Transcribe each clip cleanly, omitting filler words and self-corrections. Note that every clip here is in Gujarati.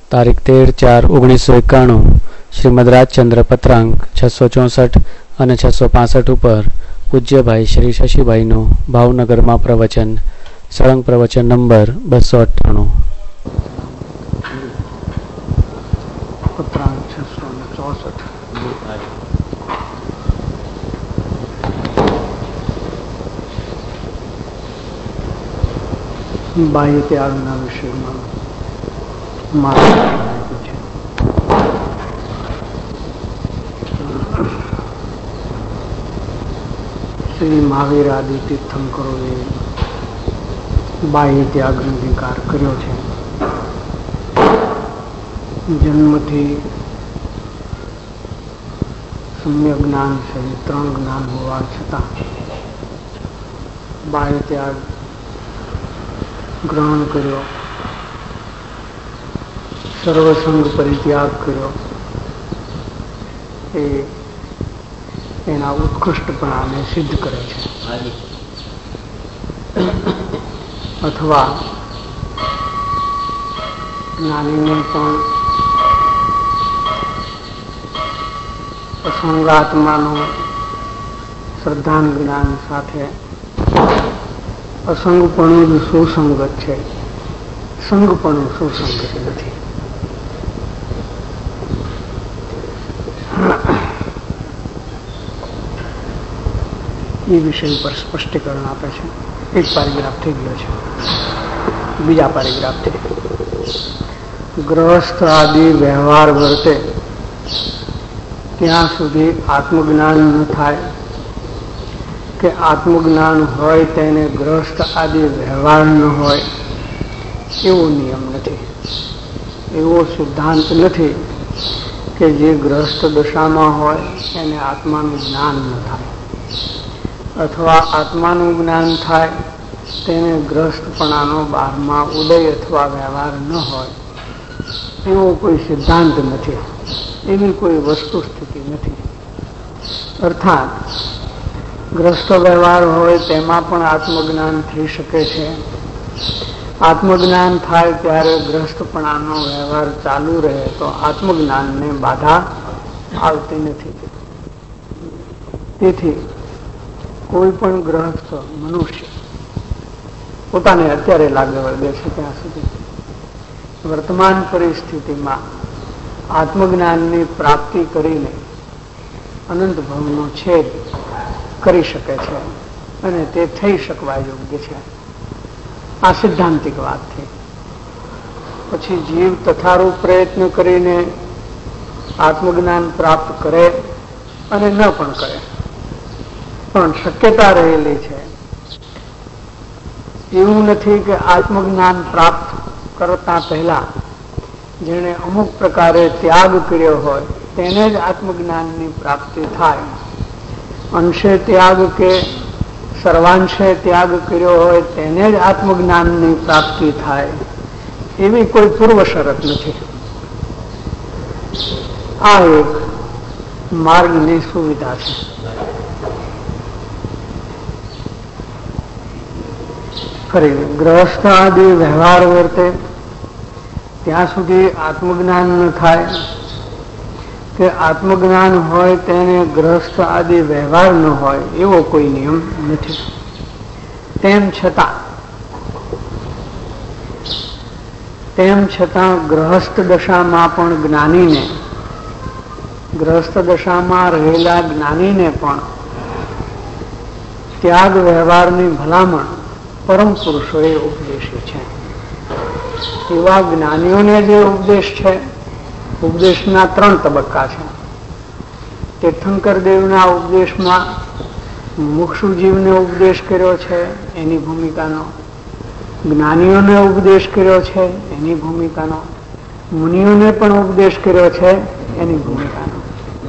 તારીખ 13/4/1991 શ્રીમદ રાજચંદ્ર પત્રાંક 664 અને 665 ઉપર પૂજ્યભાઈ શ્રી શશીભાઈનું ભાવનગરમાં પ્રવચન, સળંગ પ્રવચન નંબર 298. પત્રાંક 664 બાહ્ય ત્યાગના વિષયમાં શ્રી મહાવીર આદિ તીર્થંકરોએ બાહ્ય ત્યાગનો વિકાર કર્યો છે. જન્મથી સમ્યક જ્ઞાન સહિત 3 જ્ઞાન હોવા છતાં બાહ્ય ત્યાગ ગ્રહણ કર્યો, સર્વસંગ પરિત્યાગ કર્યો, એ એના ઉત્કૃષ્ટપણાને સિદ્ધ કરે છે. અથવા જ્ઞાનીને પણ અસંગાત્માનું શ્રદ્ધાન જ્ઞાન સાથે અસંગપણું જ સુસંગત છે, સંગપણું સુસંગત નથી. એ વિષય પર સ્પષ્ટીકરણ આપે છે. એક પેરેગ્રાફ થઈ ગયો છે. બીજા પેરેગ્રાફથી ગ્રહસ્થ આદિ વ્યવહાર વર્તે ત્યાં સુધી આત્મજ્ઞાન ન થાય કે આત્મજ્ઞાન હોય તેને ગ્રહસ્થ આદિ વ્યવહાર ન હોય એવો નિયમ નથી, એવો સિદ્ધાંત નથી કે જે ગ્રહસ્થ દશામાં હોય એને આત્માનું જ્ઞાન ન થાય, અથવા આત્માનું જ્ઞાન થાય તેને ગ્રહસ્થપણાનો 12મા ઉદય અથવા વ્યવહાર ન હોય એવો કોઈ સિદ્ધાંત નથી, એવી કોઈ વસ્તુ સ્થિતિ નથી. અર્થાત ગ્રસ્ત વ્યવહાર હોય તેમાં પણ આત્મજ્ઞાન થઈ શકે છે. આત્મજ્ઞાન થાય ત્યારે ગ્રસ્તપણાનો વ્યવહાર ચાલુ રહે તો આત્મજ્ઞાનને બાધા આવતી નથી. તેથી કોઈ પણ ગ્રહસ્થ મનુષ્ય પોતાને અત્યારે લાગે વળગે છે ત્યાં સુધી વર્તમાન પરિસ્થિતિમાં આત્મજ્ઞાનની પ્રાપ્તિ કરીને અનંત ભવનો છેદ કરી શકે છે અને તે થઈ શકવા યોગ્ય છે. આ સિદ્ધાંતિક વાત થઈ. પછી જીવ તથારૂપ પ્રયત્ન કરીને આત્મજ્ઞાન પ્રાપ્ત કરે અને ન પણ કરે, પણ શક્યતા રહેલી છે. એવું નથી કે આત્મજ્ઞાન પ્રાપ્ત કરતા પહેલા જેણે અમુક પ્રકારે ત્યાગ કર્યો હોય તેને જ આત્મજ્ઞાનની પ્રાપ્તિ થાય. અંશે ત્યાગ કે સર્વાંશે ત્યાગ કર્યો હોય તેને જ આત્મજ્ઞાનની પ્રાપ્તિ થાય એવી કોઈ પૂર્વ શરત નથી. આ એક માર્ગની સુવિધા છે. ફરી ગ્રહસ્થ આદિ વ્યવહાર વર્તે ત્યાં સુધી આત્મજ્ઞાન ન થાય કે આત્મજ્ઞાન હોય તેને ગ્રહસ્થ આદિ વ્યવહાર ન હોય એવો કોઈ નિયમ નથી. તેમ છતાં ગ્રહસ્થ દશામાં પણ જ્ઞાનીને, ગ્રહસ્થ દશામાં રહેલા જ્ઞાનીને પણ ત્યાગ વ્યવહારની ભલામણ પરમ પુરુષોએ ઉપદેશી છે. એવા જ્ઞાનીઓને જે ઉપદેશ છે, ઉપદેશના 3 તબક્કા છે. તીર્થંકર દેવના ઉપદેશમાં મુક્ષુ જીવને ઉપદેશ કર્યો છે એની ભૂમિકાનો, જ્ઞાનીઓને ઉપદેશ કર્યો છે એની ભૂમિકાનો, મુનિઓને પણ ઉપદેશ કર્યો છે એની ભૂમિકાનો.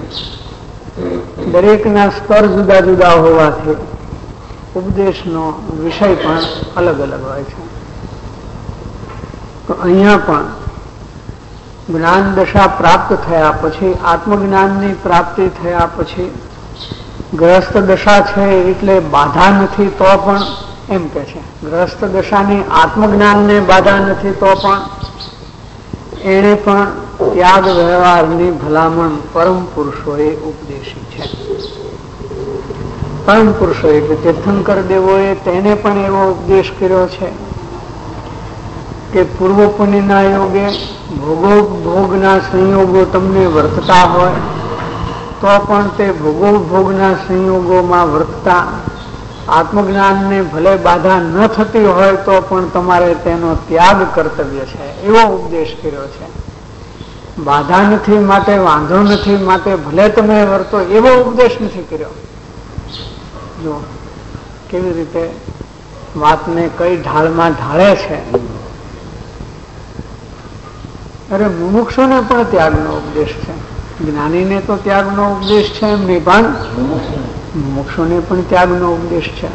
દરેકના સ્તર જુદા જુદા હોવાથી ઉપદેશનો વિષય પણ અલગ અલગ હોય છે. તો અહીંયા પણ જ્ઞાન દશા પ્રાપ્ત થયા પછી, આત્મજ્ઞાનની પ્રાપ્તિ થયા પછી ગ્રસ્ત દશા છે એટલે બાધા નથી તો પણ એમ કે છે ગ્રસ્ત દશાની આત્મજ્ઞાનને બાધા નથી તો પણ એને પણ ત્યાગ વ્યવહારની ભલામણ પરમ પુરુષોએ ઉપદેશી છે. પરમ પુરુષો એટલે તીર્થંકર દેવોએ તેને પણ એવો ઉપદેશ કર્યો છે કે પૂર્વ પુણ્યના યોગે ભોગના સંયોગો તમને વર્તતા હોય તો પણ તે ભોગના સંયોગોમાં વર્તતા આત્મજ્ઞાનને ભલે બાધા ન થતી હોય તો પણ તમારે તેનો ત્યાગ કર્તવ્ય છે એવો ઉપદેશ કર્યો છે. બાધા નથી માટે વાંધો નથી માટે ભલે તમે વર્તો એવો ઉપદેશ નથી કર્યો. જો કેવી રીતે વાતને કઈ ઢાળમાં ઢાળે છે. અરે મુમુક્ષુને પણ ત્યાગનો ઉપદેશ છે. જ્ઞાનીને તો ત્યાગનો ઉપદેશ છે એમ નહીં, પણ મુમુક્ષુને પણ ત્યાગનો ઉપદેશ છે.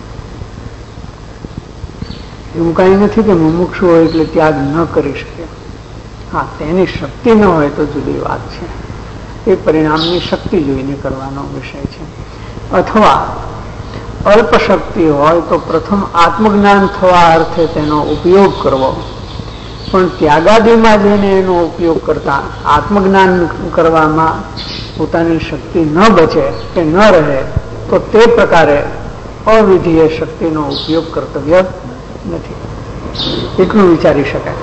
એવું કઈ નથી કે મુમુક્ષુ હોય એટલે ત્યાગ ન કરી શકે. હા, તેની શક્તિ ન હોય તો જુદી વાત છે. એ પરિણામની શક્તિ જોઈને કરવાનો વિષય છે. અથવા અલ્પ શક્તિ હોય તો પ્રથમ આત્મજ્ઞાન થવા અર્થે તેનો ઉપયોગ કરવો, પણ ત્યાગાદિમાં જઈને એનો ઉપયોગ કરતા આત્મજ્ઞાન કરવામાં પોતાની શક્તિ ન બચે કે ન રહે તો તે પ્રકારે અવિધિએ શક્તિનો ઉપયોગ કર્તવ્ય નથી. એટલું વિચારી શકાય.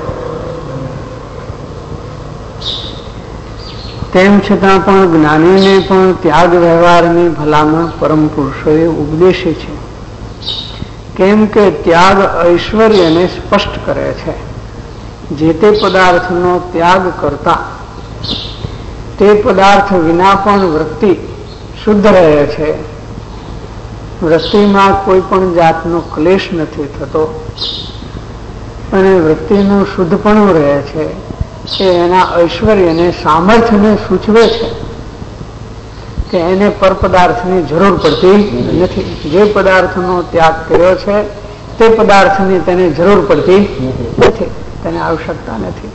તેમ છતાં પણ જ્ઞાનીને પણ ત્યાગ વ્યવહારની ભલામણ પરમ પુરુષોએ ઉપદેશી છે. કેમ કે ત્યાગ ઐશ્વર્યને સ્પષ્ટ કરે છે. જે તે પદાર્થનો ત્યાગ કરતા તે પદાર્થ વિના પણ વૃત્તિ શુદ્ધ રહે છે. વૃત્તિમાં કોઈ પણ જાતનો ક્લેશ નથી થતો અને વૃત્તિનું શુદ્ધપણું રહે છે. એ એના ઐશ્વર્યને સામર્થ્યને સૂચવે છે કે એને પરપદાર્થની જરૂર પડતી નથી. જે પદાર્થનો ત્યાગ કર્યો છે તે પદાર્થની તેને જરૂર પડતી નથી, તેને આવશ્યકતા નથી.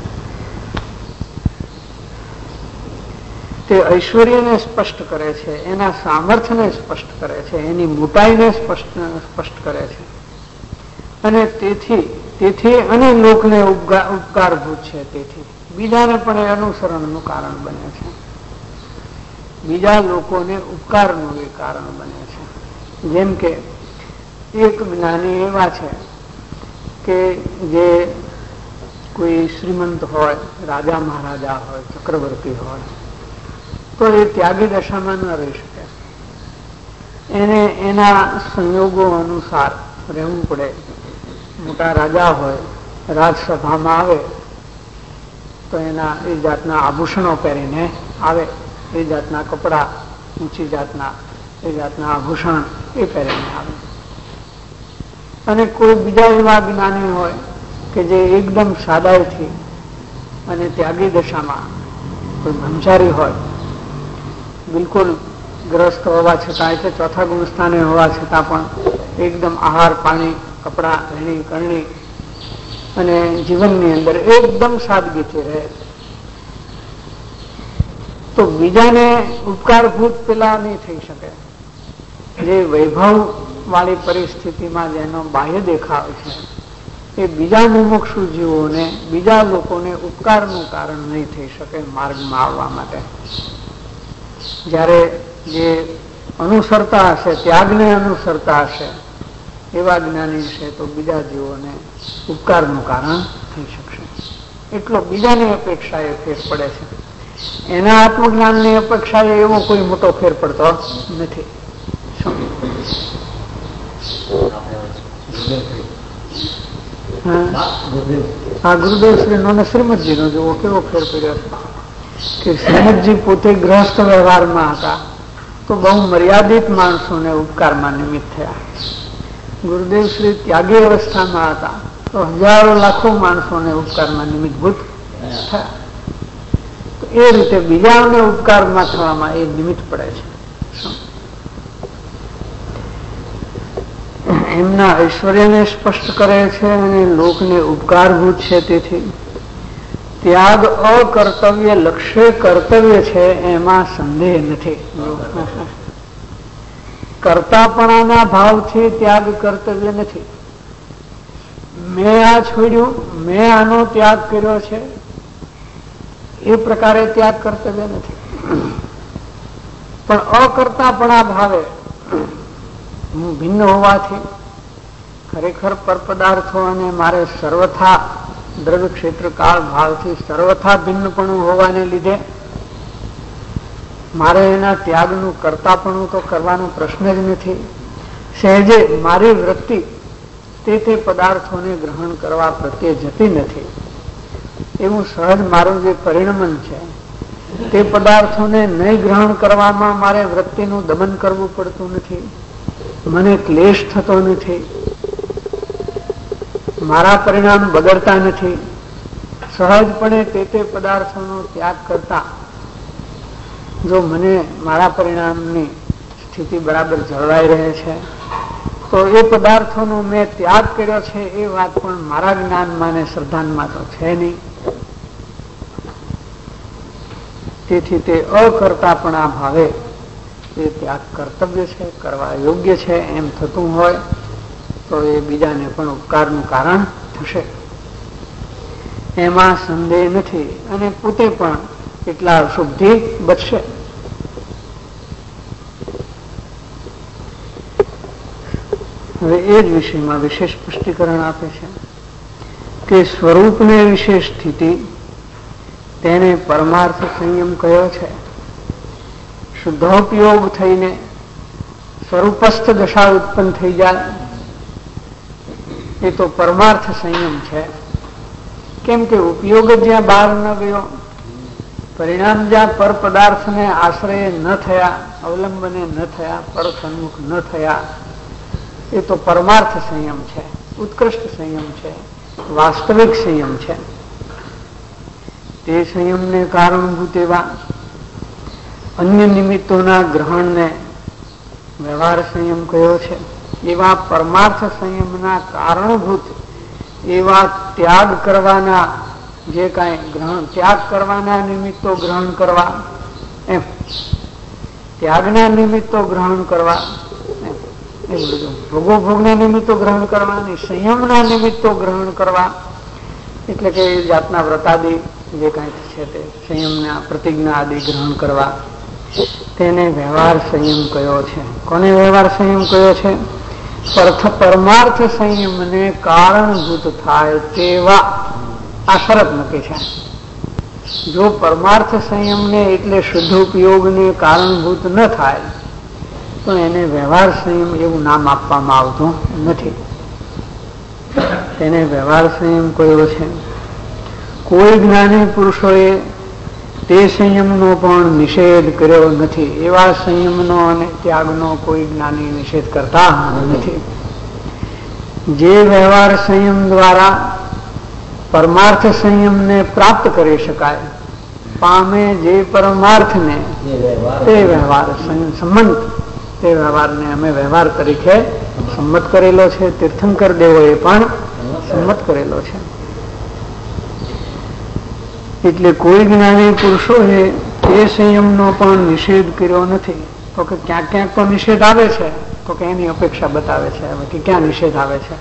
તે ઐશ્વર્યને સ્પષ્ટ કરે છે, એના સામર્થ્યને સ્પષ્ટ કરે છે, એની મોટાઈને સ્પષ્ટ કરે છે અને તેથી અને લોકને ઉપકારભૂત છે. તેથી બીજાને પણ એ અનુસરણનું કારણ બને છે. બીજા લોકોને ઉપકારનું એ કારણ બને છે. જેમ કે એક જ્ઞાની એવા છે કે જે કોઈ શ્રીમંત હોય, રાજા મહારાજા હોય, ચક્રવર્તી હોય, તો એ ત્યાગી દશામાં ન રહી શકે. એને એના સંયોગો અનુસાર રહેવું પડે. મોટા રાજા હોય, રાજસભામાં આવે તો એના એ જાતના આભૂષણો પહેરીને આવે, એ જાતના કપડા, ઊંચી જાતના એ જાતના આભૂષણ એ પહેરીને આવે. અને કોઈ બીજા એવા જ્ઞાની હોય કે જે એકદમ સાદાઈથી અને ત્યાગી દશામાં કોઈ બ્રહ્મચારી હોય, બિલકુલ ગ્રસ્ત હોવા છતાં, એટલે ચોથા ગુણ સ્થાને હોવા છતાં પણ એકદમ આહાર, પાણી, કપડા, રહેણી કરણી અને જીવનની અંદર એકદમ સાદગીથી રહે, તો બીજાને ઉપકારભૂત પેલા નહીં થઈ શકે. જે વૈભવ વાળી પરિસ્થિતિમાં જેનો બાહ્ય દેખાવ છે એ બીજા મુમુક્ષુ જીવોને, બીજા લોકોને ઉપકારનું કારણ નહીં થઈ શકે માર્ગમાં આવવા માટે. જ્યારે જે અનુસરતા હશે, ત્યાગને અનુસરતા હશે એવા જ્ઞાની છે તો બીજા જીવોને ઉપકારનું કારણ થઈ શકશે. એટલો બીજાની અપેક્ષાએ ફેર પડે છે. એના આત્મજ્ઞાનની અપેક્ષાએ એવો કોઈ મોટો ફેર પડતો નથી. હા, ગુરુદેવ શ્રીનો ને શ્રીમદજીનો જોવો કેવો ફેર પડ્યો છે કે શ્રીમદજી પોતે ગ્રહસ્થ વ્યવહારમાં હતા તો બહુ મર્યાદિત માણસોને ઉપકારમાં નિમિત્ત થયા. ગુરુદેવ શ્રી ત્યાગી અવસ્થામાં હતા તો હજારો લાખો માણસોને ઉપકારમાં નિમિત્તભૂત થયા. તો એ રીતે બીજાઓને ઉપકારમાં થવામાં એ નિમિત્ત પડે છે. એમના ઐશ્વર્યને સ્પષ્ટ કરે છે અને લોકને ઉપકારભૂત છે. તેથી ત્યાગ અકર્તવ્ય લક્ષ્ય કર્તવ્ય છે એમાં સંદેહ નથી. કર્તાપણાના ભાવથી ત્યાગ કર્તવ્ય નથી. મેં આ છોડ્યું, મેં આનો ત્યાગ કર્યો છે એ પ્રકારે ત્યાગ કર્તવ્ય નથી. પણ અકર્તાપણા ભાવે હું ભિન્ન હોવાથી ખરેખર પરપદાર્થો અને મારે સર્વથા દ્રવ્ય ક્ષેત્ર કાળ ભાવથી સર્વથા ભિન્નપણું હોવાને લીધે મારે એના ત્યાગનું કરતાપણું તો કરવાનો પ્રશ્ન જ નથી. સહેજે મારી વૃત્તિ તે પદાર્થોને ગ્રહણ કરવા પ્રત્યે જતી નથી. એવું સહજ મારું જે પરિણમન છે તે પદાર્થોને નહીં ગ્રહણ કરવામાં મારે વૃત્તિનું દમન કરવું પડતું નથી. મને ક્લેશ થતો નથી. મારા પરિણામ બગડતા નથી. સહજપણે તે પદાર્થોનો ત્યાગ કરતા જો મને મારા પરિણામની સ્થિતિ બરાબર જળવાઈ રહે છે તો એ પદાર્થોનો મેં ત્યાગ કર્યો છે એ વાત પણ મારા જ્ઞાનમાં ને શ્રદ્ધાનમાં તો છે નહીં. તેથી તે અકર્તાપણા ભાવે એ ત્યાગ કર્તવ્ય છે, કરવા યોગ્ય છે એમ થતું હોય તો એ બીજાને પણ ઉપકારનું કારણ થશે, એમાં સંદેહ નથી. અને પોતે પણ એટલા અશુદ્ધિ બચશે. હવે એ જ વિષયમાં વિશેષ સ્પષ્ટીકરણ આપે છે કે સ્વરૂપને વિશેષ સ્થિતિ તેને પરમાર્થ સંયમ કયો છે. શુદ્ધોપયોગ થઈને સ્વરૂપસ્થ દશા ઉત્પન્ન થઈ જાય એ તો પરમાર્થ સંયમ છે. કેમ કે ઉપયોગ જ્યાં બહાર ન ગયો, પરિણામ જ્યાં પર પદાર્થને આશ્રય ન થયા, અવલંબને ન થયા, પર સન્મુખ ન થયા, એ તો પરમાર્થ સંયમ છે, ઉત્કૃષ્ટ સંયમ છે, વાસ્તવિક સંયમ છે. તે સંયમને કારણભૂત એવા અન્ય નિમિત્તોના ગ્રહણને વ્યવહાર સંયમ કયો છે. એવા પરમાર્થ સંયમના કારણભૂત એવા ત્યાગ કરવાના જે કાંઈ ગ્રહણ, ત્યાગ કરવાના નિમિત્તો ગ્રહણ કરવા, એમ ત્યાગના નિમિત્તો ગ્રહણ કરવા, એ બધું ભોગોભોગના નિમિત્તો ગ્રહણ કરવા અને સંયમના નિમિત્તો ગ્રહણ કરવા, એટલે કે જાતના વ્રતાદિ જે કાંઈ છે તે સંયમના પ્રતિજ્ઞા આદિ ગ્રહણ કરવા, તેને વ્યવહાર સંયમ કયો છે. કોને વ્યવહાર સંયમ કયો છે? પરમાર્થ સંયમને કારણભૂત થાય તેવા આ શરત નક્કી છે. જો પરમાર્થ સંયમને એટલે શુદ્ધ ઉપયોગને કારણભૂત ન થાય તો એને વ્યવહાર સંયમ એવું નામ આપવામાં આવતું નથી. તેને વ્યવહાર સંયમ કયો છે? કોઈ જ્ઞાની પુરુષોએ તે સંયમનો પણ નિષેધ કર્યો નથી. એવા સંયમનો અને ત્યાગનો કોઈ જ્ઞાની નિષેધ કરતા નથી. જે વ્યવહાર સંયમ દ્વારા પરમાર્થ સંયમને પ્રાપ્ત કરી શકાય, પામે જે પરમાર્થને તે વ્યવહાર સંમત, તે વ્યવહારને અમે વ્યવહાર તરીકે સંમત કરેલો છે. તીર્થંકર દેવોએ પણ સંમત કરેલો છે. એટલે કોઈ જ્ઞાની પુરુષોએ તે સંયમનો પણ નિષેધ કર્યો નથી. તો કે ક્યાંક ક્યાંક તો નિષેધ આવે છે, તો કે એની અપેક્ષા બતાવે છે. હવે કે ક્યાં નિષેધ આવે છે?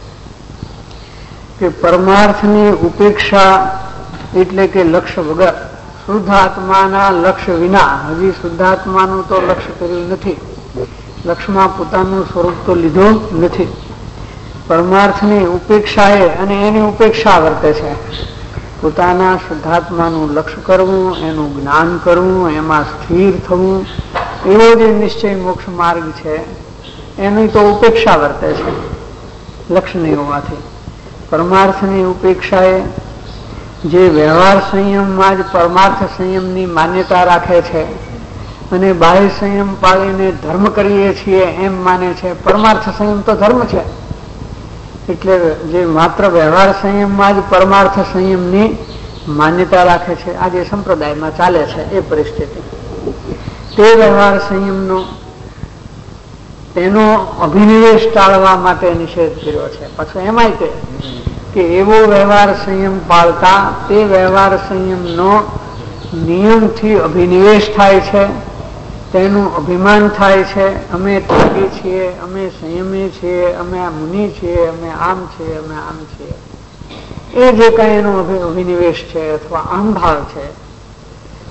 કે પરમાર્થની ઉપેક્ષા એટલે કે લક્ષ્ય વગર, શુદ્ધ આત્માના લક્ષ્ય વિના, હજી શુદ્ધાત્માનું તો લક્ષ્ય કર્યું નથી, લક્ષ્યમાં પોતાનું સ્વરૂપ તો લીધું નથી. પરમાર્થની ઉપેક્ષાએ, અને એની ઉપેક્ષા વર્તે છે, પોતાના શુદ્ધાત્માનું લક્ષ્ય કરવું, એનું જ્ઞાન કરવું, એમાં સ્થિર થવું, એવો જે નિશ્ચય મોક્ષ માર્ગ છે એની તો ઉપેક્ષા વર્તે છે લક્ષ્ય નહીં હોવાથી. પરમાર્થની ઉપેક્ષાએ જે વ્યવહાર સંયમમાં જ પરમાર્થ સંયમની માન્યતા રાખે છે અને બાહ્ય સંયમ પાળીને ધર્મ કરીએ છીએ એમ માને છે. પરમાર્થ સંયમ તો ધર્મ છે. એટલે જે માત્ર વ્યવહાર સંયમમાં જ પરમાર્થ સંયમની માન્યતા રાખે છે, આ જે સંપ્રદાયમાં ચાલે છે એ પરિસ્થિતિ, તે વ્યવહાર સંયમનો તેનો અભિનિવેશ ટાળવા માટે નિષેધ કર્યો છે. પછી એમાંય તે કે એવો વ્યવહાર સંયમ પાળતા તે વ્યવહાર સંયમનો નિયમથી અભિનિવેશ થાય છે, તેનું અભિમાન થાય છે. અમે ત્યાગી છીએ, અમે સંયમી છીએ, અમે આ મુનિ છીએ, અમે આમ છીએ, અમે આમ છીએ. એ જે કઈ એનો અભિનિવેશ છે અથવા અહંભાવ છે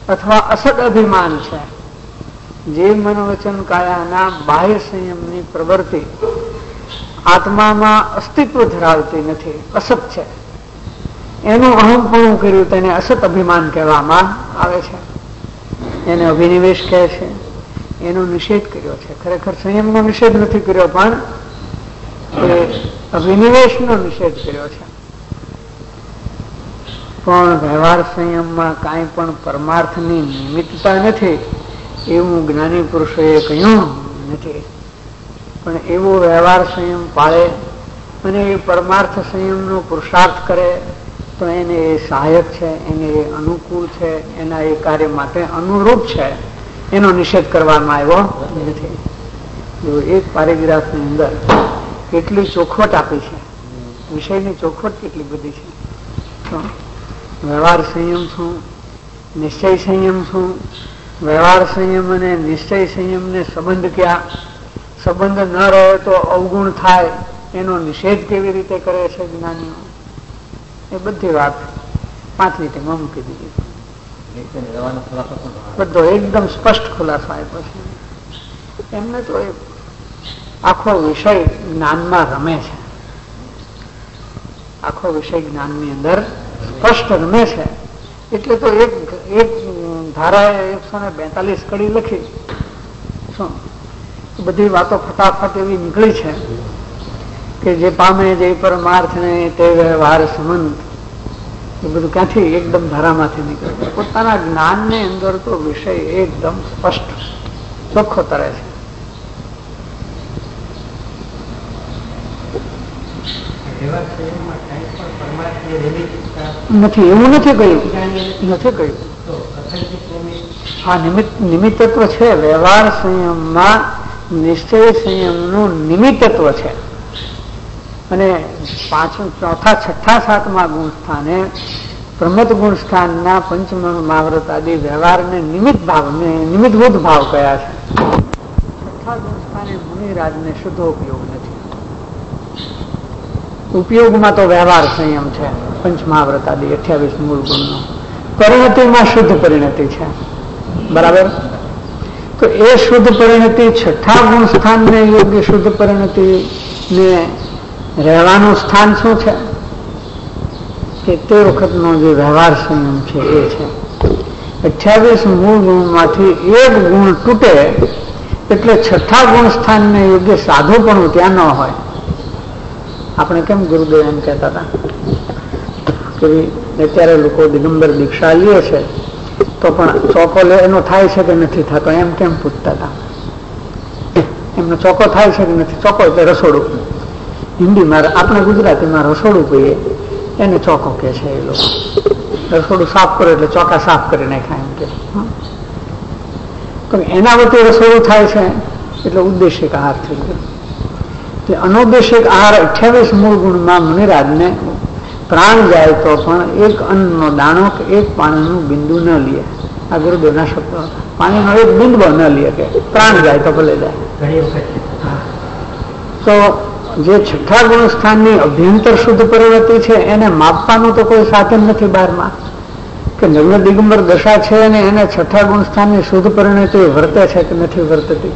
અથવા અસદ અભિમાન છે. જીવ મન વચન કાયાના બાહ્ય સંયમની પ્રવૃત્તિ આત્મામાં અસ્તિત્વ ધરાવતી નથી, અસત છે. એનું અહંપણું કર્યું તેને અસત અભિમાન કહેવામાં આવે છે. એને અભિનિવેશ કહે છે. એનો નિષેધ કર્યો છે. ખરેખર સંયમનો નિષેધ નથી કર્યો, પણ એ અભિનિવેશનો નિષેધ કર્યો છે. પણ વ્યવહાર સંયમમાં કાંઈ પણ પરમાર્થની નિમિત્તતા નથી એવું જ્ઞાની પુરુષોએ કહ્યું નથી. પણ એવો વ્યવહાર સંયમ પાળે અને એ પરમાર્થ સંયમનો પુરુષાર્થ કરે તો એને એ સહાયક છે, એને એ અનુકૂળ છે, એના એ કાર્ય માટે અનુરૂપ છે. એનો નિષેધ કરવામાં આવ્યો નથી. જો એક પેરેગ્રાફની અંદર કેટલી ચોખવટ આપી છે, વિષયની ચોખવટ કેટલી બધી છે. તો વ્યવહાર સંયમ શું, નિશ્ચય સંયમ શું, વ્યવહાર સંયમ અને નિશ્ચય સંયમને સંબંધ ક્યાં, સંબંધ ન રહે તો અવગુણ થાય, એનો નિષેધ કેવી રીતે કરે છે જ્ઞાનીઓ, એ બધી વાત 5 લીટીમાં મૂકી દીધી. બધો એકદમ સ્પષ્ટ ખુલાસો આપ્યો છે. એમને તો આખો વિષય જ્ઞાનમાં રમે છે, આખો વિષય જ્ઞાનની અંદર સ્પષ્ટ રમે છે. એટલે તો એક ધારાએ 142 કડી લખી. શું બધી વાતો ફટાફટ એવી નીકળી છે કે જે પામે જે પરમાર્થ ને તે વ્યવહાર સંબંધ, એ બધું ક્યાંથી એકદમ ધારામાંથી નીકળે. પોતાના જ્ઞાનની અંદર તો વિષય એકદમ સ્પષ્ટ ચોખ્ખો તરે છે. નથી, એવું નથી કહ્યું, નથી કહ્યું. હા, નિમિત્તત્વ છે. વ્યવહાર સંયમમાં નિશ્ચય સંયમનું નિમિત્તત્વ છે. અને 5, 4, 6, 7મા ગુણ સ્થાને પ્રમત ગુણ સ્થાનના પંચમહાવ્રત આદિ વ્યવહારને નિમિત્તભૂત ભાવ કયા છે. 6 ગુણ સ્થાને મુનિરાજને શુદ્ધ ઉપયોગ નથી. ઉપયોગમાં તો વ્યવહાર સંયમ છે, પંચમહાવ્રત આદિ 28 મૂળ ગુણનો. પરિણતિમાં શુદ્ધ પરિણતિ છે, બરાબર. તો એ શુદ્ધ પરિણતિ 6 ગુણ સ્થાનને યોગ્ય શુદ્ધ પરિણતિ ને રહેવાનું સ્થાન શું છે કે તે વખતનો જે વ્યવહાર સંયમ છે એ છે. 28 મૂળ ગુણમાંથી એક ગુણ તૂટે એટલે 6 ગુણ સ્થાનને યોગ્ય સાધુપણું ત્યાં ન હોય. આપણે કેમ ગુરુદેવ એમ કહેતા હતા કે અત્યારે લોકો દિગંબર દીક્ષા લે છે તો પણ ચોકો એનો થાય છે કે નથી થતો એમ કેમ પૂછતા હતા. એમનો ચોકો થાય છે કે નથી. ચોકો એટલે રસોડું, હિન્દીમાં આપણે ગુજરાતીમાં રસોડું કહીએ એને ચોકો કે છે. એ લોકો રસોડું સાફ કરે એટલે ચોકા સાફ કરી નાખાય એમ કે. તો એના વચ્ચે રસોડું થાય છે એટલે ઉદ્દેશિક આહાર થઈ ગયો. તે અનુદ્દેશિક આહાર 28 મૂળ ગુણમાં મુનિરાજને પ્રાણ જાય તો પણ એક અન્નનો દાણો કે એક પાણીનું બિંદુ ન લે. આ ગુરુદેવના શબ્દો. પાણીનો એક બિંદુ ન લે કે પ્રાણ જાય તો ભલે જાય. તો જે 6 ગુણ સ્થાનની અભ્યંતર શુદ્ધ પરિણતિ છે એને માપવાનું તો કોઈ સાધન નથી બહારમાં કે નગ્ન દિગંબર દશા છે અને એને 6 ગુણ સ્થાનની શુદ્ધ પરિણતિ વર્તે છે કે નથી વર્તતી.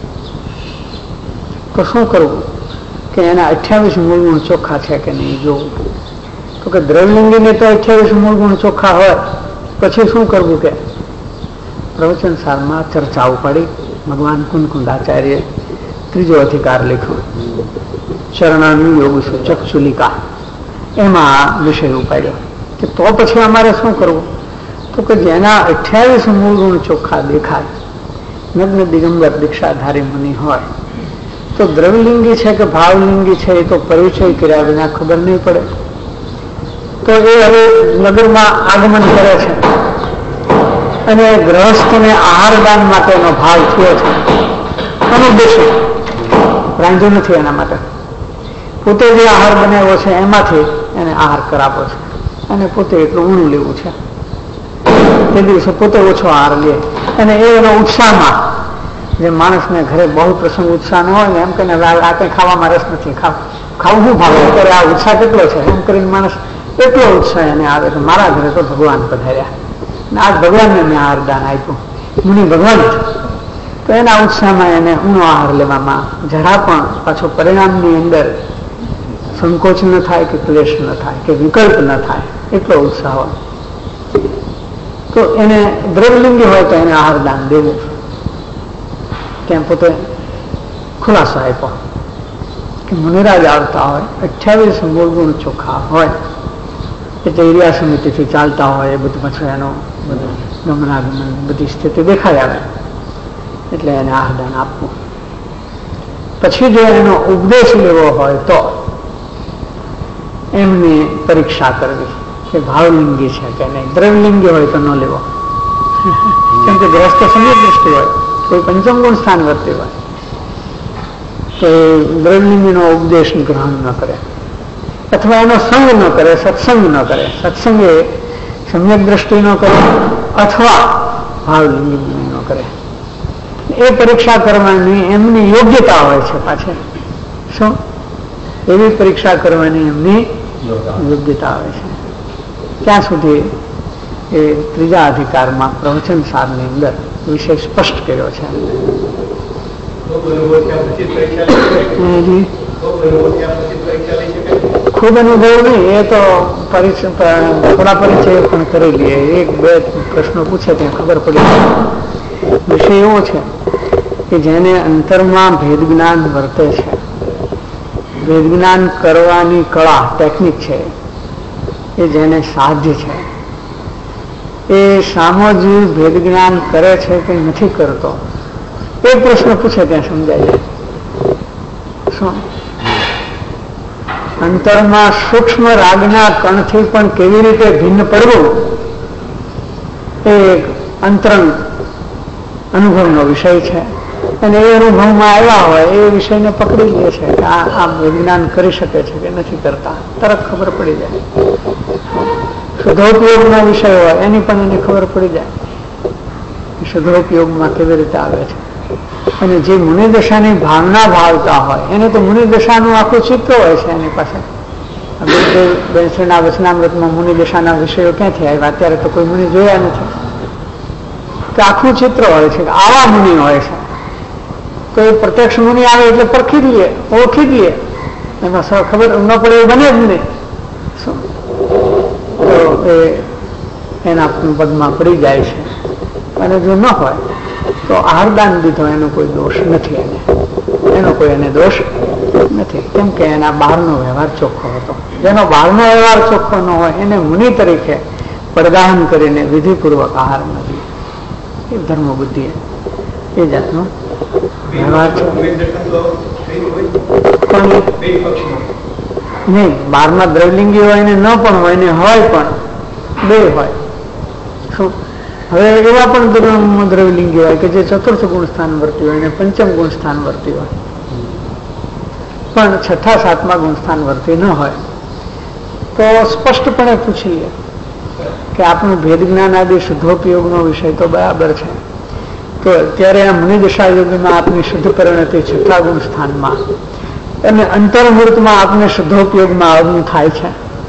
તો શું કરવું કે એના 28 મૂળ ગુણ ચોખ્ખા છે કે નહીં જોવું. તો કે દ્રવલિંગીને તો 28 મૂળ ગુણ ચોખ્ખા હોય પછી શું કરવું કે પ્રવચન સારમાં ચર્ચા ઉપાડી ભગવાન કુંદકુંદાચાર્ય 3જો અધિકાર લખ્યો ચરણાનું યોગ સૂચક ચુલિકા, એમાં વિષય ઉપાડ્યો કે તો પછી અમારે શું કરવું. તો કે જેના 28 મૂળ ગુણ ચોખ્ખા દેખાય, નગ્ન દિગંબર દીક્ષાધારી મુનિ હોય તો દ્રવલિંગી છે કે ભાવલિંગી છે એ તો પરિચય કર્યા વિના ખબર નહીં પડે. તો એ હવે નગરમાં આગમન કરે છે અને ગ્રહસ્થને આહારદાન માટેનો ભાવ થયો છે. અનુદ્દેશિક રાંધ્યું નથી એના માટે, પોતે જે આહાર બનાવ્યો છે એમાંથી એને આહાર કરાવો છે અને પોતે એટલું ઊણું લેવું છે. તે દિવસે પોતે ઓછો આહાર લે અને એનો ઉત્સાહમાં, જે માણસને ઘરે બહુ પ્રસંગ ઉત્સાહ ન હોય ને એમ કહીને આ કંઈ ખાવામાં રસ નથી, ખાવું શું ભાવે અત્યારે આ ઉત્સાહ કેટલો છે એમ કરીને માણસ એટલો ઉત્સાહ એને આવે કે મારા ઘરે તો ભગવાન પધાર્યા, આજ ભગવાનને મેં આહારદાન આપ્યું, મુનિ ભગવાન છે, તો એના ઉત્સાહમાં એને ઊણો આહાર લેવામાં જરા પણ પાછો પરિણામની અંદર સંકોચ ન થાય કે ક્લેશ ન થાય કે વિકલ્પ ન થાય એટલો ઉત્સાહ હોય. તો એને દ્રવલિંગી હોય તો એને આહારદાન દેવું. ત્યાં પોતે ખુલાસો આપ્યો કે મુનિરાજ આવતા હોય, 28 મૂળ ગુણ ચોખ્ખા હોય, એટલે એરિયા સમિતિથી ચાલતા હોય, એ બધું પાછું એનો બધું ગમનાગમન બધી સ્થિતિ દેખાઈ આવે, એટલે એને આહારદાન આપવું. પછી જો એનો ઉપદેશ લેવો હોય તો એમની પરીક્ષા કરવી કે ભાવલિંગી છે કે નહીં. દ્રવલિંગી હોય તો ન લેવો, કેમ કે ગ્રસ્ત સમ્યક દ્રષ્ટિ હોય, કોઈ પંચમ ગુણ સ્થાન વર્તી હોય તો એ દ્રવલિંગીનો ઉપદેશ ગ્રહણ ન કરે, અથવા એનો સંગ ન કરે, સત્સંગ ન કરે. સત્સંગ એ સમ્યક દ્રષ્ટિ ન કરે અથવા ભાવલિંગી ન કરે. એ પરીક્ષા કરવાની એમની યોગ્યતા હોય છે. પાછળ શું એવી પરીક્ષા કરવાની એમની યોગ્યતા હોય છે. ત્યાં સુધી એ ત્રીજા અધિકારમાં પ્રવચન સારની અંદર વિષય સ્પષ્ટ કર્યો છે. ખૂબ અનુભવ નહીં, એ તો થોડા પરિચય પણ કરી લઈએ. 1-2 પ્રશ્નો પૂછે ત્યાં ખબર પડી જાય. વિષય એવો છે કે જેને અંતરમાં ભેદ જ્ઞાન વર્તે છે, ભેદ જ્ઞાન કરવાની કળા ટેકનિક છે, એ જેને સાધ્ય છે, એ સામોજીવ ભેદ જ્ઞાન કરે છે કે નથી કરતો, એ પ્રશ્ન પૂછે ત્યાં સમજાય જાય. શું અંતરમાં સૂક્ષ્મ રાગના કણથી પણ કેવી રીતે ભિન્ન પડવું, એ એક અંતરંગ અનુભવનો વિષય છે. અને એ અનુભવમાં આવ્યા હોય એ વિષયને પકડી લે છે કે આ વિજ્ઞાન કરી શકે છે કે નથી કરતા, તરત ખબર પડી જાય. શુદ્ધોપયોગનો વિષય હોય એની પણ એને ખબર પડી જાય શુદ્ધોપયોગમાં કેવી રીતે આવે છે. અને જે મુનિદશાની ભાવના ભાવતા હોય એને તો મુનિદશાનું આખું ચિત્ર હોય છે એની પાસે. બેનશ્રીના વચનામૃતમાં મુનિદશાના વિષયો ક્યાંથી આવ્યા? અત્યારે તો કોઈ મુનિ જોયા નથી. કે આખું ચિત્ર હોય છે, આવા મુનિ હોય છે. તો એ પ્રત્યક્ષ મુનિ આવે એટલે પરખી લઈએ, ઓળખી લઈએ, એમાં ખબર ન પડે એ બને જ નહીં. તો એ એના પદમાં પડી જાય છે. અને જો ન હોય તો આહારદાન દીધો એનો કોઈ દોષ નથી, એનો કોઈ એને દોષ નથી. કેમ કે એના બહારનો વ્યવહાર ચોખ્ખો હતો. જેનો બહારનો વ્યવહાર ચોખ્ખો ન હોય એને મુનિ તરીકે પ્રદાન કરીને વિધિપૂર્વક આહાર નથી. એ ધર્મ બુદ્ધિ એ જાતનો વ્યવહાર છે. નહીં, બહારમાં દ્રવલિંગી હોય ને ન પણ હોય ને હોય પણ બે હોય. શું હવે એવા પણ દ્રવલિંગી હોય કે જે ચતુર્થ ગુણ સ્થાન વર્તી હોય ને પંચમ ગુણ સ્થાન વર્તી હોય, પણ છઠ્ઠા સાતમા ગુણ સ્થાન વર્તી ન હોય, તો સ્પષ્ટપણે પૂછી લે કે આપણું ભેદ જ્ઞાન આદિ શુદ્ધોપયોગનો વિષય તો બરાબર છે. તો અત્યારે આ મુનિદશા યોગમાં આપની શુદ્ધ પરિણતિ છઠ્ઠા ગુણ સ્થાનમાં અને અંતર્મૂર્તમાં આપને શુદ્ધોપયોગમાં આવવું થાય છે.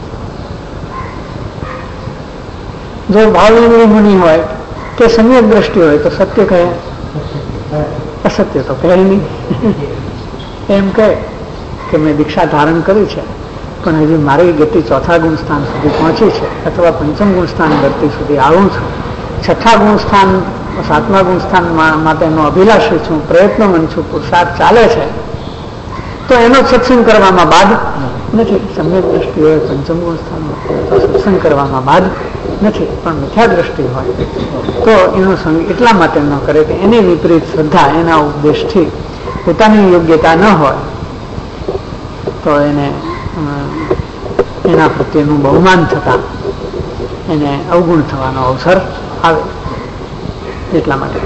જો ભાવલિંગી મુનિ હોય કે સમ્યક દ્રષ્ટિ હોય તો સત્ય કહે, અસત્ય તો કહે નહીં. એમ કહે કે મેં દીક્ષા ધારણ કરી છે પણ હજી મારી ગતિ ચોથા ગુણ સ્થાન સુધી પહોંચી છે, અથવા પંચમ ગુણ સ્થાન ગતિ સુધી આવું છું, છઠ્ઠા ગુણ સ્થાન સાતમા ગુણ સ્થાન માટેનો અભિલાષી છું, પ્રયત્નમન છું, પુરુષાર્થ ચાલે છે, તો એનો સત્સંગ કરવામાં બાદ નથી. સમ્યક દ્રષ્ટિ હોય પંચમ ગુણ સ્થાનમાં તો સત્સંગ કરવામાં બાદ નથી. પણ મિથ્યા દ્રષ્ટિ હોય તો એનો સંગ એટલા માટે ન કરે કે એની વિપરીત શ્રદ્ધા એના ઉપદેશથી પોતાની યોગ્યતા ન હોય તો એને એના પ્રત્યેનું બહુમાન થતા એને અવગુણ થવાનો અવસર આવે. એટલા માટે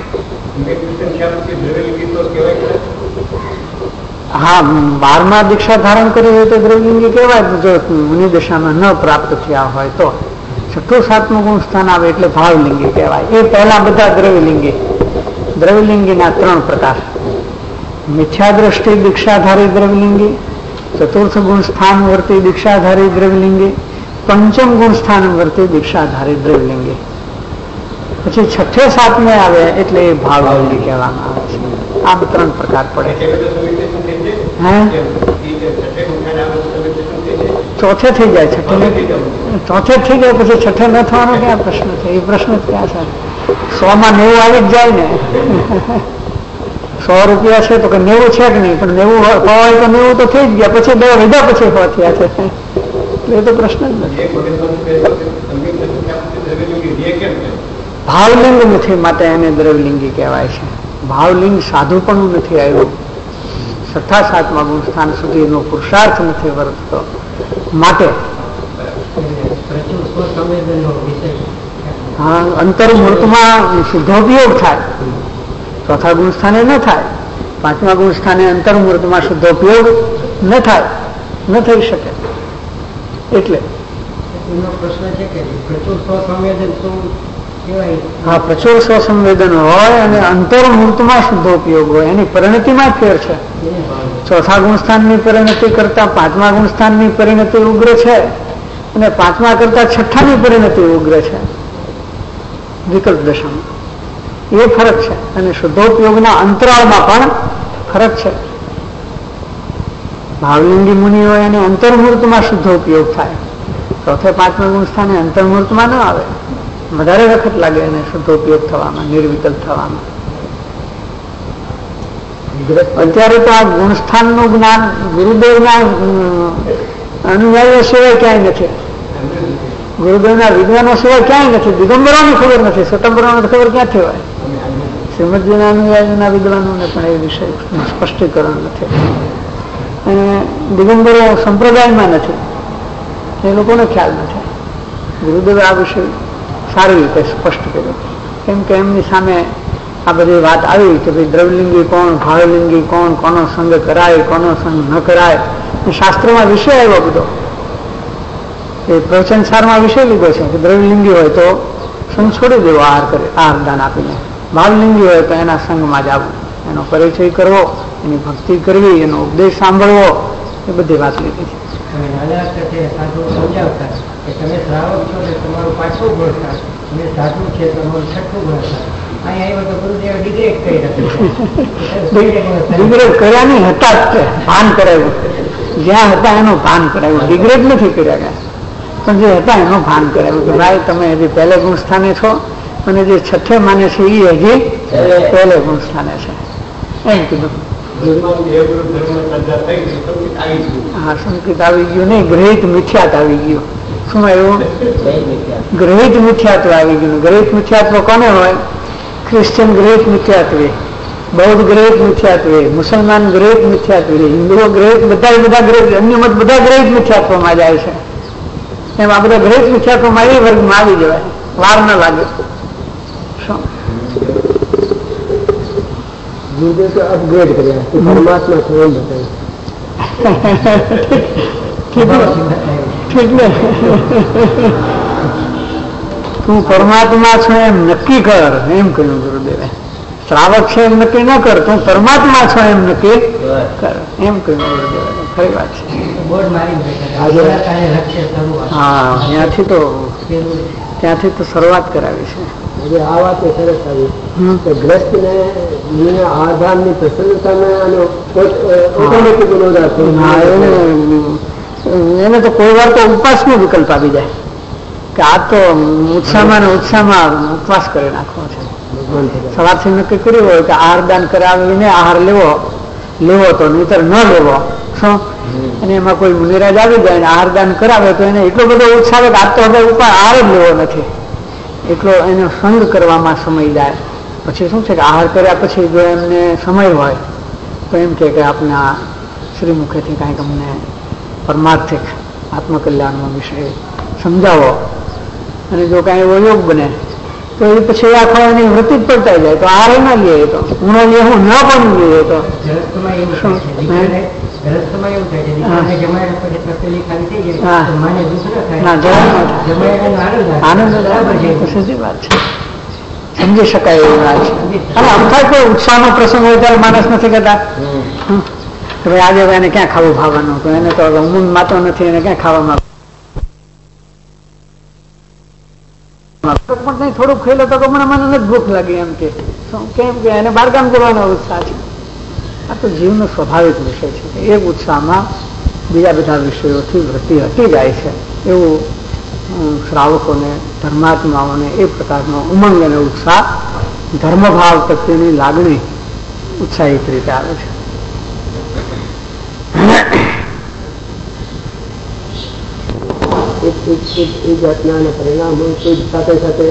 હા, 12મા દીક્ષા ધારણ કરી હોય તો દ્રવલિંગી કહેવાય. જો મુનિ દશામાં ન પ્રાપ્ત થયા હોય તો છઠ્ઠું સાતમું ગુણ સ્થાન આવે એટલે ભાવલિંગી કહેવાય. એ પહેલા બધા દ્રવલિંગી. દ્રવલિંગીના 3 પ્રકાર: મિથ્યા દ્રષ્ટિ દીક્ષાધારી દ્રવલિંગી, ચતુર્થ ગુણ સ્થાન વર્તી દીક્ષાધારી દ્રવલિંગી, પંચમ ગુણ સ્થાન વર્તી દીક્ષાધારી દ્રવલિંગી. પછી છઠ્ઠે સાતમે આવે એટલે એ ભાવલિંગી કહેવામાં આવે છે. આમ 3 પ્રકાર પડે. ચોથે થઈ જાય, ચોથે થઈ જાય પછી છઠ્ઠે ન થવાનો ક્યાં પ્રશ્ન છે? એ પ્રશ્ન જ ક્યાં છે? 100 માં 90 આવી જ જાય ને. 100 રૂપિયા છે તો કે 90 છે કે નહીં, પણ 90 હોય તો 90 તો થઈ જ ગયા, પછી 2 વધ્યા પછી 100 થયા છે. એ તો પ્રશ્ન જ નથી. ભાવલિંગ નથી માટે એને દ્રવલિંગી કહેવાય છે. ભાવલિંગ સાધુપણું નથી આવ્યું, છઠ્ઠા સાતમા ગુણ સ્થાન સુધીનો પુરુષાર્થ નથી વર્તતો માટે હા અંતર્મૂર્તમાં શુદ્ધોપયોગ થાય. ચોથા ગુણ સ્થાને ન થાય, પાંચમા ગુણ સ્થાને અંતર્મૂર્તમાં શુદ્ધોપયોગ ન થાય, ન થઈ શકે. એટલે પ્રશ્ન છે કે પ્રચુર સ્વસંવેદન હા પ્રચુર સ્વસંવેદન હોય અને અંતર્મૂર્તમાં શુદ્ધોપયોગ હોય, એની પરિણતિમાં ફેર છે. ચોથા ગુણસ્થાનની પરિણતિ કરતા પાંચમા ગુણસ્થાનની પરિણતિ ઉગ્ર છે અને પાંચમા કરતા છઠ્ઠાની પરિણતિ ઉગ્ર છે. વિકલ્પ દશામાં એ ફરક છે અને શુદ્ધોપયોગના અંતરાળમાં પણ ફરક છે. ભાવલિંગી મુનિ હોય અને અંતર્મૂર્તમાં શુદ્ધોપયોગ થાય, ચોથે પાંચમા ગુણ સ્થાને અંતર્મૂર્તમાં ન આવે, વધારે વખત લાગે એને શુદ્ધોપયોગ થવામાં, નિર્વિકલ્પ થવામાં. અત્યારે તો આ ગુણસ્થાનનું જ્ઞાન ગુરુદેવના અનુયાયીઓ સિવાય ક્યાંય નથી, ગુરુદેવના વિદ્વાનો સિવાય ક્યાંય નથી. દિગંબરોની ખબર નથી, સ્વતંત્રોની ખબર ક્યાંથી હોય? શ્રીમદજીના અનુયાયીઓના વિદ્વાનોને પણ એ વિષય સ્પષ્ટીકરણ નથી અને દિગંબરો સંપ્રદાયમાં નથી, એ લોકોને ખ્યાલ નથી. ગુરુદેવે આ વિષય સારી રીતે સ્પષ્ટ કર્યો, કેમ કે એમની સામે આ બધી વાત આવી કે ભાઈ દ્રવલિંગી કોણ, ભાવલિંગી કોણ, કોનો સંગ કરાય, કોનો સંગ ન કરાય, એ શાસ્ત્રોમાં વિષય આવ્યો બધો. એ પ્રવચન સારમાં વિષય લીધો છે કે દ્રવલિંગી હોય તો સંગ છોડી દેવો, આહાર દાન આપીને. ભાવલિંગી હોય તો એના સંગમાં જ આવવું, એનો પરિચય કરવો, એની ભક્તિ કરવી, એનો ઉપદેશ સાંભળવો, એ બધી વાત લીધી છે. તમે શ્રાવક છો ને તમારું 5મું ગુણ થાય, તમે સાધુ છે તમારું 6મું ગુણ થાય. અહીંયા આવ્યો તો ગુરુદેવ ડિગ્રેડ કરી ડિગ્રેડ કર્યા નહીં, હતા જ તે ભાન કરાવ્યું, જ્યાં હતા એનું ભાન કરાવ્યું, ડિગ્રેડ નથી કર્યા ગયા, પણ જે હતા એનું ભાન કરાવ્યું કે ભાઈ તમે હજી પહેલે ગુણ સ્થાને છો અને જે છઠ્ઠે માને છે એ હજી પહેલે ગુણ સ્થાને છે એમ કીધું. હા સંકેત આવી ગયું નહીં, ગ્રહિત મિથ્યાત આવી ગયું. શું આવ્યું? ગ્રહિત મિથ્યાત્વ આવી ગયું. ગ્રહિત મિથ્યાત્વ કોને હોય? ક્રિશ્ચિયન ગ્રહિત મિથ્યાત્વે, બૌદ્ધ ગ્રહિત મિથ્યાત્વે, મુસલમાન ગ્રહિત મિથ્યાત્વે, હિન્દુઓ ગ્રહિત, બધા ગ્રહિત, અન્ય મત બધા ગ્રહિત મિથ્યાત્વમાં જાય છે. એમ આ બધા ગ્રહિત મિથ્યાત્વમાં એ વર્ગમાં આવી જવાય, વાર ન લાગે. શું ગુરુદેવ તો અપગ્રેડ કર્યા, પરમાત્મા સ્વયં બતાવ્યું. તું પરમાત્મા છો એમ નક્કી કર, એમ કહ્યું ગુરુદેવે. શ્રાવક છે એમ નક્કી ન કર, તું પરમાત્મા છો એમ નક્કી કર, એમ કહ્યું ગુરુદેવે. ખરી વાત છે. હા ત્યાંથી તો શરૂઆત કરાવી છે. આ વાત સરસ આવી કે ગ્રસ્તને આધારની પ્રસન્નતામાં એને તો કોઈ વાર તો ઉપવાસનો વિકલ્પ આવી જાય કે આ તો ઉત્સાહમાં ઉપવાસ કરી નાખવો છે. સવારથી નક્કી કર્યું હોય કે આહાર દાન કરાવીને આહાર લેવો તો નહીતર ન લેવો. શું અને એમાં કોઈ મુનિરાજ આવી જાય ને આહાર દાન કરાવે તો એને એટલો બધો ઉત્સાહ કે આ તો હવે આહાર જ લેવો નથી, એટલો એનો સંગ કરવામાં સમય જાય. પછી શું છે કે આહાર કર્યા પછી જો એમને સમય હોય તો એમ કે આપના શ્રીમુખેથી કાંઈક અમને પરમાર્થિક આત્મકલ્યાણનો વિષય સમજાવો, અને જો કાંઈ એવો યોગ બને તો એ પછી આખો એની વૃત્તિ જ પડતા જાય. તો આહાર ન લઈએ તો ઊણો લેવું ન પણ લઈએ તો સમજી શકાય એવી વાત છે. અને અમથા કોઈ ઉત્સાહનો પ્રસંગ હોય ત્યારે માણસ નથી કહેતા કે ભાઈ આજે એને ક્યાં ખાવું ભાવવાનું, તો એને તો ઊંઘ માતો નથી, એને ક્યાં ખાવામાં પણ કઈ થોડુંક ખાઈ લો તો મને નથી ભૂખ લાગી એમ કે કેમ કે એને બહારગામ જવાનો ઉત્સાહ છે. આ તો જીવનો સ્વાભાવિક વિષય છે કે એક ઉત્સાહમાં બીજા બધા વિષયોથી વૃત્તિ હટી જાય છે. એવું શ્રાવકોને ધર્માત્માઓને એ પ્રકારનો ઉમંગ અને ઉત્સાહ ધર્મભાવ પ્રત્યેની લાગણી ઉત્સાહિત રીતે આવે છે. એ જાતના પરિણામ સાથે સાથે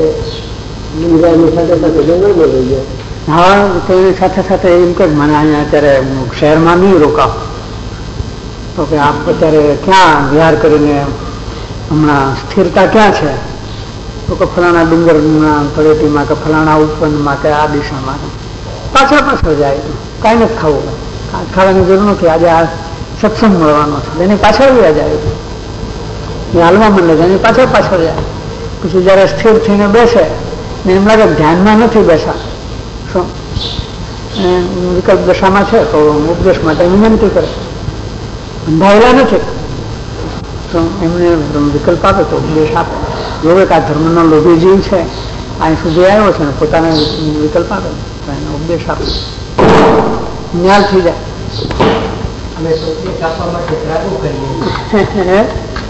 જંગલમાં લઈ જાય. હા, તેની સાથે સાથે એમ કે મને અહીંયા અત્યારે શહેરમાં નહીં રોકાવ તો કે આપ અત્યારે ક્યાં વિહાર કરીને હમણાં સ્થિરતા ક્યાં છે? તો કે ફલાણા ડુંગરના તળેટીમાં કે ફલાણા ઉપવનમાં કે આ દિશામાં પાછળ જાય. કાંઈ નથી ખાવું, ખાવાની જરૂર નથી. આજે આ સત્સંગ મળવાનો છે એની પાછળ વ્યા જાય, એ હાલવા માંડે છે એની પાછળ જાય. પછી જયારે સ્થિર થઈને બેસે ને એમ લાગે ધ્યાનમાં નથી બેસા, શું વિકલ્પ દશામાં છે તો ઉપદેશ માટે વિનંતી કરે. બંધાયેલા નથી તો એમને વિકલ્પ આપે તો ઉપદેશ આપે. જોવે કે આ ધર્મનો લોભી જીવ છે, અહીં સુધી આવ્યો છે ને પોતાને વિકલ્પ આપે તો એને ઉપદેશ આપે, ન્યાલ થઈ જાય. અમે ઉપદેશ આપવા માટે ત્રાગુ કરીએ.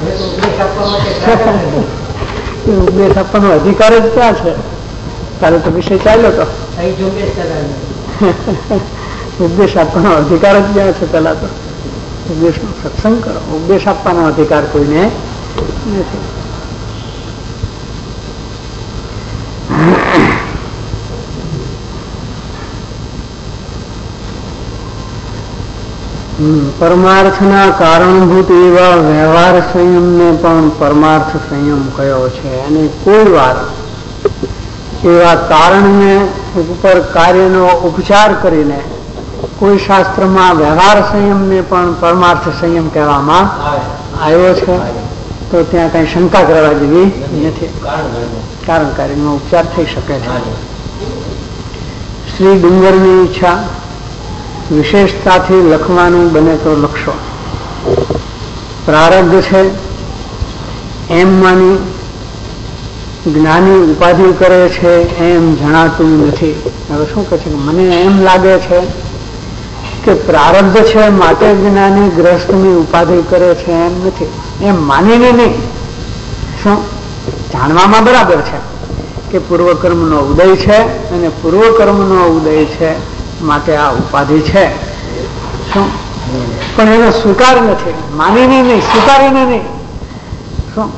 ઉપદેશ આપવાનો અધિકાર જ ક્યાં છે? તારે તો વિષય ચાલ્યો તો ઉપદેશ આપવાનો અધિકાર જ ક્યાં છે? પેલા તો ઉપદેશ નો સત્સંગ કરો. ઉપદેશ આપવાનો અધિકાર કોઈને નથી. પરમાર્થના કારણભૂત એવા વ્યવહાર સંયમને પણ પરમાર્થ સંયમ કયો છે. અને કોઈ વાર એવા કારણને ઉપર કાર્યનો ઉપચાર કરીને કોઈ શાસ્ત્રમાં વ્યવહાર સંયમને પણ પરમાર્થ સંયમ કહેવામાં આવ્યો છે તો ત્યાં કઈ શંકા કરવા જેવી નથી. કારણ કાર્યનો ઉપચાર થઈ શકે છે. શ્રી ડુંગરની ઈચ્છા વિશેષતાથી લખવાનું બને તો લખશો. પ્રારબ્ધ છે એમ માની જ્ઞાની ઉપાધિ કરે છે એમ જણાતું નથી. હવે શું કહે છે કે મને એમ લાગે છે કે પ્રારબ્ધ છે માટે જ્ઞાની ગ્રસ્તની ઉપાધિ કરે છે એમ નથી, એમ માનીને નહીં. શું જાણવામાં બરાબર છે કે પૂર્વકર્મનો ઉદય છે અને પૂર્વકર્મનો ઉદય છે માટે આ ઉપાધિ છે. શું પણ એનો સ્વીકાર નથી, માનીને નહીં, સ્વીકારીને નહીં. શું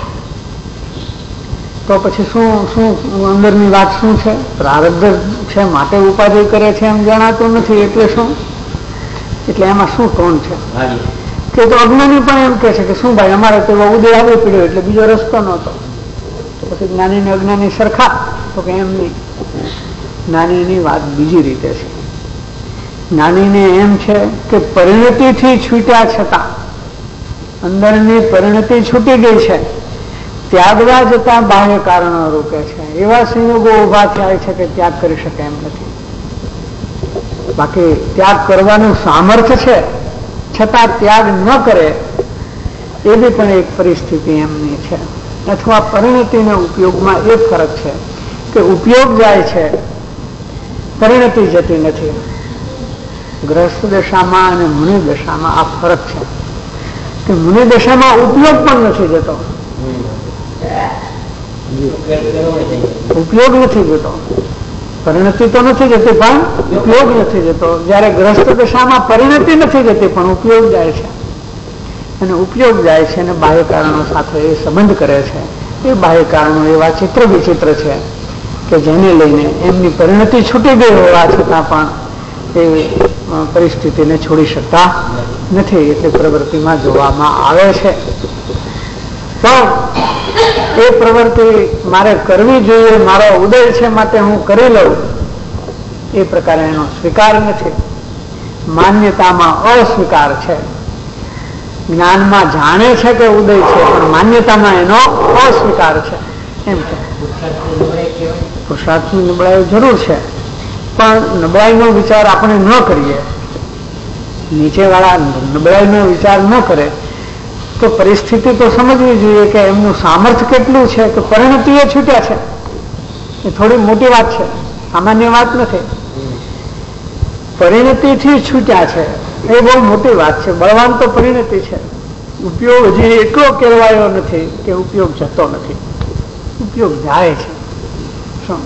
તો પછી શું અંદરની વાત શું છે? પ્રારબ્ધ છે માટે ઉપાધિ કરે છે એમ જણાતું નથી એટલે શું? એટલે એમાં શું ટોન છે? કે તો અજ્ઞાની પણ એમ કે છે કે શું ભાઈ અમારે તો ઉદય આવવો પડ્યો એટલે બીજો રસ્તો નહોતો. તો પછી જ્ઞાની ને અજ્ઞાની સરખા? તો કે એમ નહીં. જ્ઞાનીની વાત બીજી રીતે છે. જ્ઞાનીને એમ છે કે પરિણતિથી છૂટ્યા છતાં અંદરની પરિણતિ છૂટી ગઈ છે, ત્યાગવા જતા બાહ્ય કારણો રોકે છે. એવા સંયોગો ઉભા થાય છે કે ત્યાગ કરી શકે એમ નથી. બાકી ત્યાગ કરવાનું સામર્થ્ય છે છતાં ત્યાગ ન કરે એવી પણ એક પરિસ્થિતિ એમની છે. અથવા પરિણતિને ઉપયોગમાં એ ફરક છે કે ઉપયોગ જાય છે, પરિણતિ જતી નથી. ગ્રસ્ત દશામાં અને મુનિ દશામાં આ ફરક છે કે મુનિ દશામાં ઉપયોગ પણ નથી જતો, ઉપયોગ નથી જતો. પરિણતિ તો નથી જતી પણ ઉપયોગ નથી જતો. જયારે ગ્રસ્ત દશામાં પરિણતિ નથી જતી પણ ઉપયોગ જાય છે. અને ઉપયોગ જાય છે અને બાહ્ય કારણો સાથે એ સંબંધ કરે છે. એ બાહ્ય કારણો એવા ચિત્ર વિચિત્ર છે કે જેને લઈને એમની પરિણતિ છૂટી ગઈ હોવા છતાં પણ એ પરિસ્થિતિને છોડી શકતા નથી. એટલે પ્રવૃત્તિમાં જોવામાં આવે છે. પણ એ પ્રવૃત્તિ મારે કરવી જોઈએ, મારો ઉદય છે માટે હું કરી લઉં, એ પ્રકારે એનો સ્વીકાર નથી. માન્યતામાં અસ્વીકાર છે. જ્ઞાનમાં જાણે છે કે ઉદય છે પણ માન્યતામાં એનો અસ્વીકાર છે. એમ છે પુરુષાર્થની નબળાઈ જરૂર છે પણ નબળાઈનો વિચાર આપણે ન કરીએ, નીચેવાળા નબળાઈનો વિચાર ન કરે તો પરિસ્થિતિ તો સમજવી જોઈએ કે એમનું સામર્થ્ય કેટલું છે કે પરિણતિ એ છૂટ્યા છે. એ થોડી મોટી વાત છે, સામાન્ય વાત નથી. પરિણતિથી છૂટ્યા છે એ બહુ મોટી વાત છે. બળવાન તો પરિણતિ છે. ઉપયોગ હજી એટલો કેળવાયો નથી કે ઉપયોગ જતો નથી, ઉપયોગ જાય છે. શું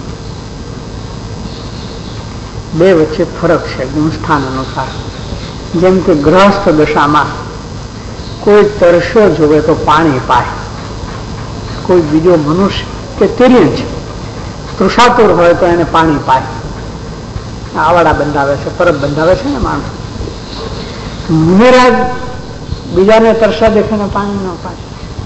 બે વચ્ચે ફરક છે ગુણસ્થાન અનુસાર. જેમ કે ગ્રહસ્થ દશામાં કોઈ તરસ્યો જોવે તો પાણી પાય, કોઈ બીજો મનુષ્ય કે તિર્ય છે તૃષાતુર હોય તો એને પાણી પાય. આવાડા બંધાવે છે, પરબ બંધાવે છે ને માણસ. મુનિરાજ બીજાને તરસા દેખીને પાણી ન પાય,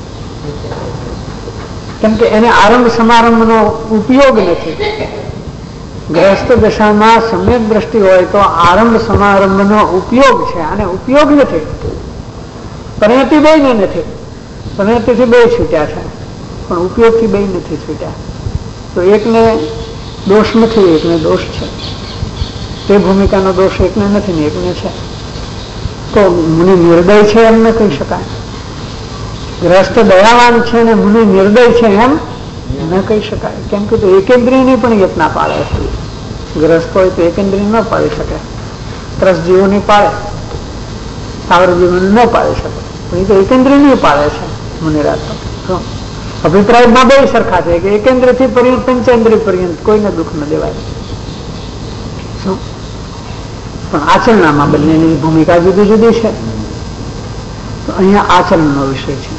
કેમ કે એને આરંભ સમારંભનો ઉપયોગ નથી. ગ્રસ્ત દશામાં સમ્યક દ્રષ્ટિ હોય તો આરંભ સમારંભનો ઉપયોગ છે, અને ઉપયોગ નથી. પરિણતિ બે ને નથી, પરિણતિથી બે છૂટ્યા છે પણ ઉપયોગથી બે નથી છૂટ્યા. તો એકને દોષ નથી, એકને દોષ છે. તે ભૂમિકાનો દોષ એકને નથી ને એકને છે. તો મુનિ નિર્દય છે એમ ન કહી શકાય. ગ્રસ્ત દયાવાન છે ને મુનિ નિર્દય છે એમ ન કહી શકાય. કેમ કે એકેન્દ્રિયની પણ યત્ના પાળે છે. ગ્રસ્ત હોય તો એકેન્દ્રિય ન પાડી શકે, ત્રસ જીવોની પાળે, સ્થાવર જીવન ન પાડી શકે, પણ એ તો એકેન્દ્રિયની પાળે છે મુનિરાજ. તો અભિપ્રાયમાં બે સરખા છે કે એકેન્દ્ર થી પર્યંત પંચેન્દ્રિય પર્યંત કોઈને દુઃખ ન દેવાય. શું પણ આચરણમાં બંનેની ભૂમિકા જુદી જુદી છે. તો અહીંયા આચરણનો વિષય છે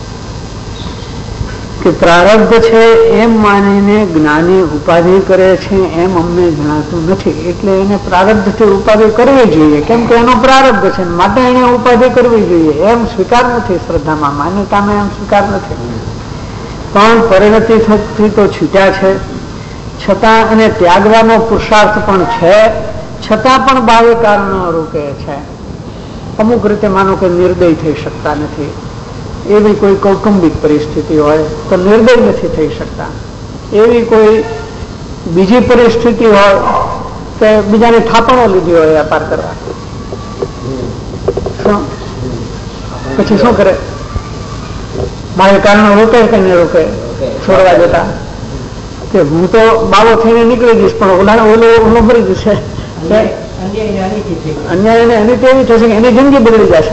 કે પ્રારબ્ધ છે એમ માનીને જ્ઞાની ઉપાધિ કરે છે એમ અમને જણાતું નથી. એટલે એને પ્રારબ્ધથી ઉપાધિ કરવી જોઈએ, કેમ કે એનો પ્રારબ્ધ છે માટે એને ઉપાધિ કરવી જોઈએ એમ સ્વીકાર નથી. શ્રદ્ધામાં માન્યતામાં એમ સ્વીકાર નથી. પણ પરિણતિ થકી તો છૂટ્યા છે, છતાં અને ત્યાગવાનો પુરુષાર્થ પણ છે, છતાં પણ બાહ્ય કારણો રોકે છે. અમુક રીતે માનો કે નિર્દય થઈ શકતા નથી, એવી કોઈ કૌટુંબિક પરિસ્થિતિ હોય તો નિર્દય નથી થઈ શકતા. એવી કોઈ બીજી પરિસ્થિતિ હોય કે બીજાની થાપણો લીધી હોય વ્યાપાર કરવા, પછી શું કરે? બાહ્ય કારણો રોકે કે નહીં રોકે? છોડવા જતા કે હું તો બાવો થઈને નીકળી જઈશ પણ ઓલો ભરી જશે. અન્યાય એની તેવી થશે કે એની જિંદગી બગડી જશે.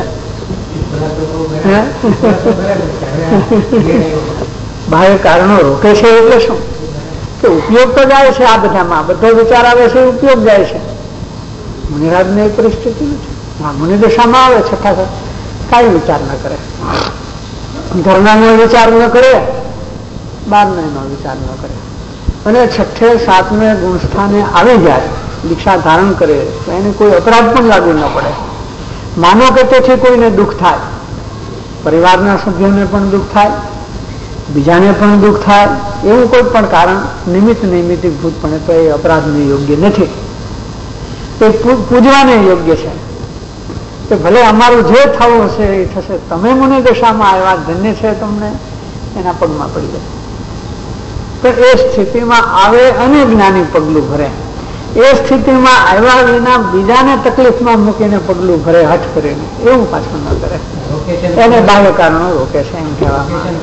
બાહ્ય કારણો રોકે છે એટલે શું કે ઉપયોગ તો જાય છે. આ બધામાં બધો વિચાર આવે છે, ઉપયોગ જાય છે. મુનિરાજ ને પરિસ્થિતિ નથી. મુનિ દશામાં આવે છતાં કઈ વિચાર ન કરે, ઘરના નો વિચાર ન કરે, બારને નો વિચાર ન કરે, અને છઠ્ઠે સાતમે ગુણસ્થાને આવી જાય, દીક્ષા ધારણ કરે તો એને કોઈ અપરાધ પણ લાગુ ન પડે. માનો કે તેથી કોઈને દુઃખ થાય, પરિવારના સભ્યોને પણ દુઃખ થાય, બીજાને પણ દુઃખ થાય, એવું કોઈ પણ કારણ નિમિત્ત નૈમિતિક ભૂતપણે તો એ અપરાધને યોગ્ય નથી. તે પૂજવાને યોગ્ય છે. કે ભલે અમારું જે થવું હશે એ થશે, તમે મુનિ દશામાં આવ્યા, ધન્ય છે તમને, એના પગમાં પડી જાય. તો એ સ્થિતિમાં આવે અને જ્ઞાની પગલું ભરે. એ સ્થિતિમાં આવ્યા વિના બીજાને તકલીફમાં મૂકીને પગલું ભરે હઠ કરીને, એવું પાછું ન કરે. એને બાહ્ય કારણો રોકે છે એમ કહેવામાં.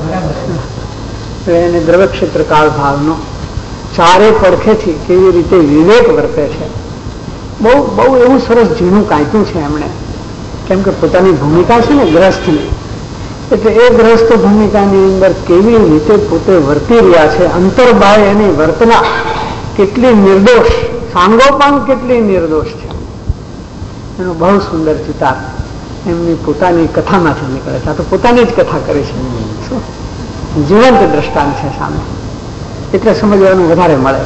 એને દ્રવ્ય ક્ષેત્ર કાળ ભાવનો ચારે પડખેથી કેવી રીતે વિવેક વર્તે છે, બહુ બહુ એવું સરસ ઝીણું કાંઈતું છે એમણે. કેમ કે પોતાની ભૂમિકા છે ને ગ્રસ્થની, એટલે એ ગ્રસ્ત ભૂમિકાની અંદર કેવી રીતે પોતે વર્તી રહ્યા છે, અંતરબાહ્ય એની વર્તના કેટલી નિર્દોષ, સાંગોપાંગ કેટલી નિર્દોષ છે, એનો બહુ સુંદર ચિતાર એમની પોતાની કથામાંથી નીકળે છે. આ તો પોતાની જ કથા કરે છે, જીવંત દ્રષ્ટાંત છે સામે, એટલે સમજવાનું વધારે મળે.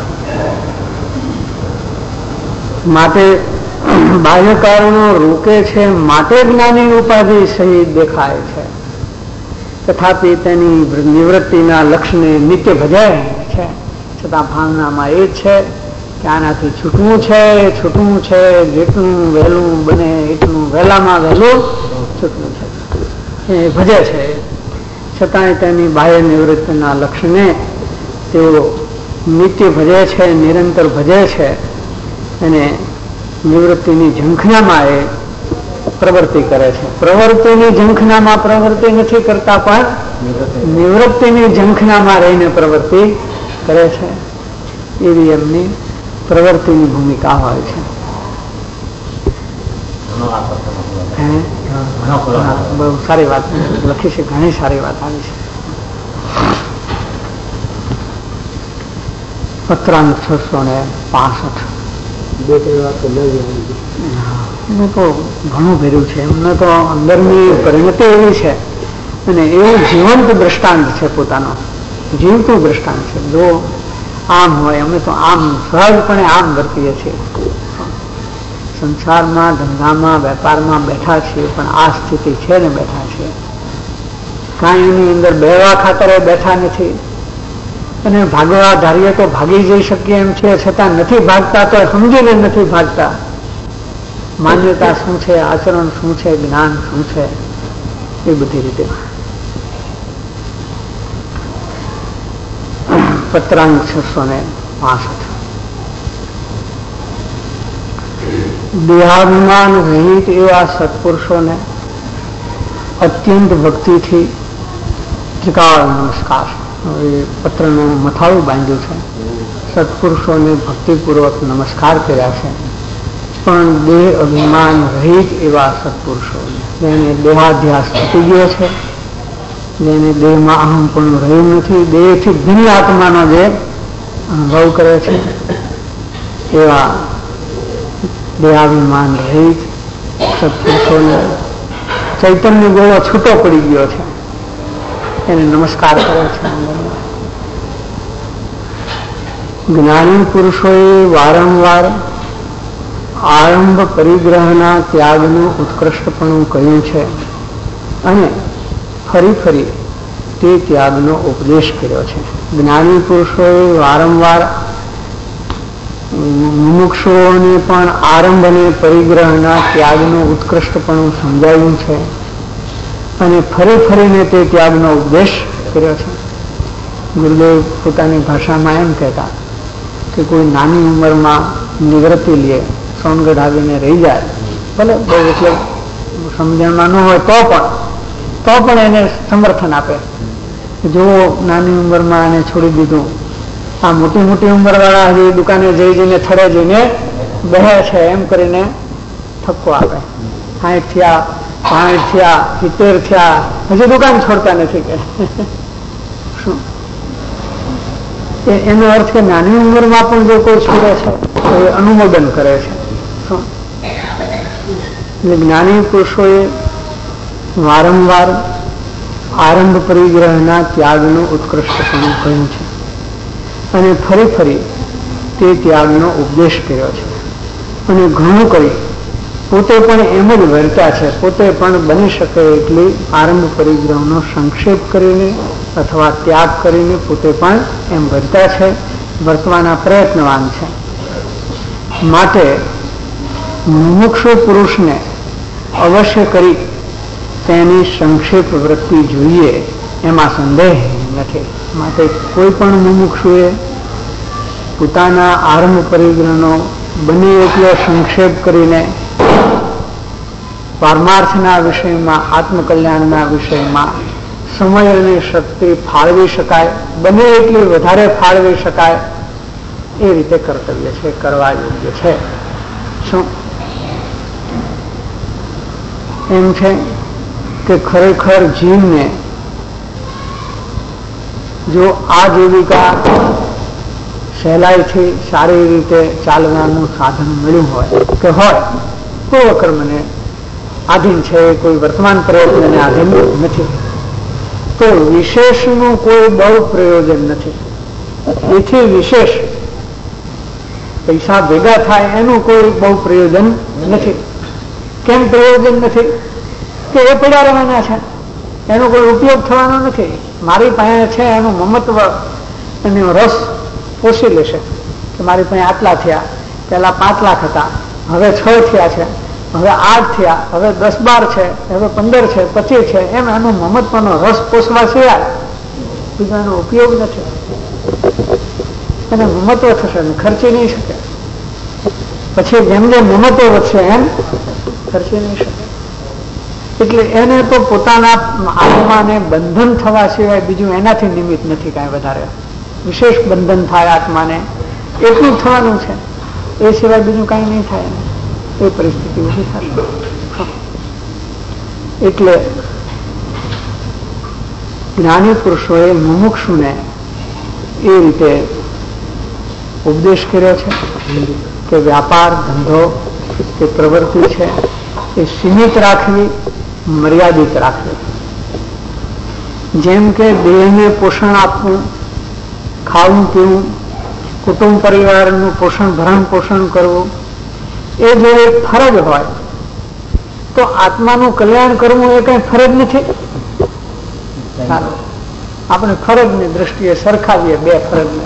માટે બાહ્ય કારણો રોકે છે માટે જ્ઞાની ઉપાધિ સહિત દેખાય છે, તથાપિ તેની નિવૃત્તિના લક્ષ્યને નિત્ય ભજે છે. છતાં ભાવનામાં એ છે કે આનાથી છૂટવું છે, જેટલું વહેલું બને એટલું વહેલામાં વહેલું છૂટવું છે, એ ભજે છે. છતાંય તેની બાહ્ય નિવૃત્તિના લક્ષ્યને તેઓ નિત્ય ભજે છે, નિરંતર ભજે છે, અને નિવૃત્તિની ઝંખનામાં એ પ્રવૃત્તિ કરે છે. પ્રવૃત્તિની ઝંખનામાં પ્રવૃત્તિ નથી કરતા, પણ નિવૃત્તિની ઝંખનામાં રહીને પ્રવૃત્તિ કરે છે. એવી એમની પ્રવૃત્તિની ભૂમિકા હોય છે. બહુ સારી વાત લખી છે, ઘણી સારી વાત આવી છે. પત્રાંક 665. એમને તો ઘણું ભર્યું છે. એમને તો અંદરની પરિણતિ એવી છે અને એવું જીવંત દ્રષ્ટાંત છે, પોતાનો જીવતું દ્રષ્ટાંત છે. જો આમ હોય, અમે તો આમ સહજપણે આમ વર્તીએ છીએ. સંસારમાં, ધંધામાં, વેપારમાં બેઠા છીએ, પણ આ સ્થિતિ છે ને બેઠા છીએ. કાંઈ એની અંદર બેવા ખાતરે બેઠા નથી અને ભાગવા ધારીએ તો ભાગી જઈ શકીએ એમ છે, છતાં નથી ભાગતા તો સમજીને નથી ભાગતા. માન્યતા શું છે, આચરણ શું છે, જ્ઞાન શું છે, એ બધી રીતે. પત્રાંક 665. દેહાભિમાન રહિત એવા સત્પુરુષોને અત્યંત ભક્તિથી ત્રિકાળ નમસ્કાર. એ પત્રનું મથાળું બાંધ્યું છે. સત્પુરુષોને ભક્તિપૂર્વક નમસ્કાર કર્યા છે, પણ દેહ અભિમાન રહિત એવા સત્પુરુષોને, જેને દેહાધ્યાસ તૂટી ગયો છે, જેને દેહમાં અહમ પણ રહ્યું નથી, દેહથી ભિન્ન આત્માનો જે અનુભવ કરે છે, એવા દેહાભિમાન રહિત સત્પુરુષોને ચૈતન્ય ગોળો છૂટો પડી ગયો છે, એને નમસ્કાર કરે છે. જ્ઞાની પુરુષોએ વારંવાર આરંભ પરિગ્રહના ત્યાગનું ઉત્કૃષ્ટપણું કહ્યું છે અને ફરી ફરી તે ત્યાગનો ઉપદેશ કર્યો છે. જ્ઞાની પુરુષોએ વારંવાર મુમુક્ષુઓને પણ આરંભ અને પરિગ્રહના ત્યાગનું ઉત્કૃષ્ટપણું સમજાવ્યું છે અને ફરી ફરીને તે ત્યાગનો ઉપદેશ કર્યો છે. ગુરુદેવ પોતાની ભાષામાં એમ કહેતા કે કોઈ નાની ઉંમરમાં નિવૃત્તિ લે, સોનગઢ આવીને રહી જાય, ભલે બહુ એટલે સમજણમાં ન હોય તો પણ એને સમર્થન આપે. જો નાની ઉંમરમાં એને છોડી દીધું, આ મોટી મોટી ઉંમરવાળા હજી દુકાને જઈને થડે જઈને બહે છે એમ કરીને ઠપકો આપે. 60 થયા, 65 થયા, 70 થયા, હજી દુકાન છોડતા નથી કે શું? એનો અર્થ કે નાની ઉંમરમાં પણ જો કોઈ છોડે છે તો એ અનુમોદન કરે છે. શું? જ્ઞાની પુરુષોએ વારંવાર આરંભ પરિગ્રહના ત્યાગનું ઉત્કૃષ્ટપણું કહ્યું છે અને ફરી ફરી તે ત્યાગનો ઉપદેશ કર્યો છે અને ઘણું કરી પોતે પણ એમ જ વર્ત્યા છે. પોતે પણ બની શકે એટલી આરંભ પરિગ્રહનો સંક્ષેપ કરીને અથવા ત્યાગ કરીને પોતે પણ એમ વર્ત્યા છે, વર્તવાના પ્રયત્નવાન છે. માટે મુમુક્ષુ પુરુષને અવશ્ય કરી તેની સંક્ષેપ વૃત્તિ જોઈએ એમાં સંદેહ નથી. માટે કોઈ પણ મુમુક્ષુએ પોતાના આરંભ પરિગ્રહનો બને એટલો સંક્ષેપ કરીને પારમાર્થના વિષયમાં, આત્મકલ્યાણના વિષયમાં સમય અને શક્તિ ફાળવી શકાય, બને એટલી વધારે ફાળવી શકાય એ રીતે કર્તવ્ય છે, કરવા યોગ્ય છે. શું એમ છે કે ખરેખર જીવને જો આ જીવિકા સહેલાઈથી સારી રીતે ચાલવાનું સાધન મળ્યું હોય કે હોય, પૂર્વકર્મને આધીન છે, કોઈ વર્તમાન પ્રયત્નને આધીન નથી, તો વિશેષનું કોઈ બહુ પ્રયોજન નથી. એથી વિશેષ પૈસા ભેગા થાય એનું કોઈ બહુ પ્રયોજન નથી. કેમ પ્રયોજન નથી? કે એ પડ્યા રહેવાના છે, એનો કોઈ ઉપયોગ થવાનો નથી. મારી પાસે છે એનું મમત્વ, એનો રસ પોષી લેશે કે મારી પાસે આટલા થયા, પહેલા 5 લાખ હતા, હવે 6 થયા છે, હવે 8 થયા, હવે 10-12 છે, હવે 15 છે, 25 છે, એમ એનો મમત્વનો રસ પોષવા સિવાય બીજો એનો ઉપયોગ નથી. એને મમત્વ થશે ને ખર્ચી નહીં શકે. પછી જેમ જેમ મમત્વ વધશે એમ ખર્ચી નહીં શકે. એટલે એને તો પોતાના આત્માને બંધન થવા સિવાય બીજું એનાથી નિમિત્ત નથી કાંઈ વધારે. વિશેષ બંધન થાય આત્માને એટલું જ થવાનું છે, એ સિવાય બીજું કાંઈ નહીં થાય. એ પરિસ્થિતિ ઉભી થશે. એટલે જ્ઞાની પુરુષોએ મુમુક્ષુને એ રીતે ઉપદેશ કર્યો છે કે વ્યાપાર ધંધો કે પ્રવૃત્તિ છે એ સીમિત રાખવી, મર્યાદિત રાખવી. જેમ કે દેહને પોષણ આપવું, ખાવું પીવું, કુટુંબ પરિવારનું પોષણ ભરણ પોષણ કરવું, એ જો એક ફરજ હોય તો આત્માનું કલ્યાણ કરવું એ કઈ ફરજ નથી. આપણે ફરજની દ્રષ્ટિએ સરખાવીએ બે ફરજને,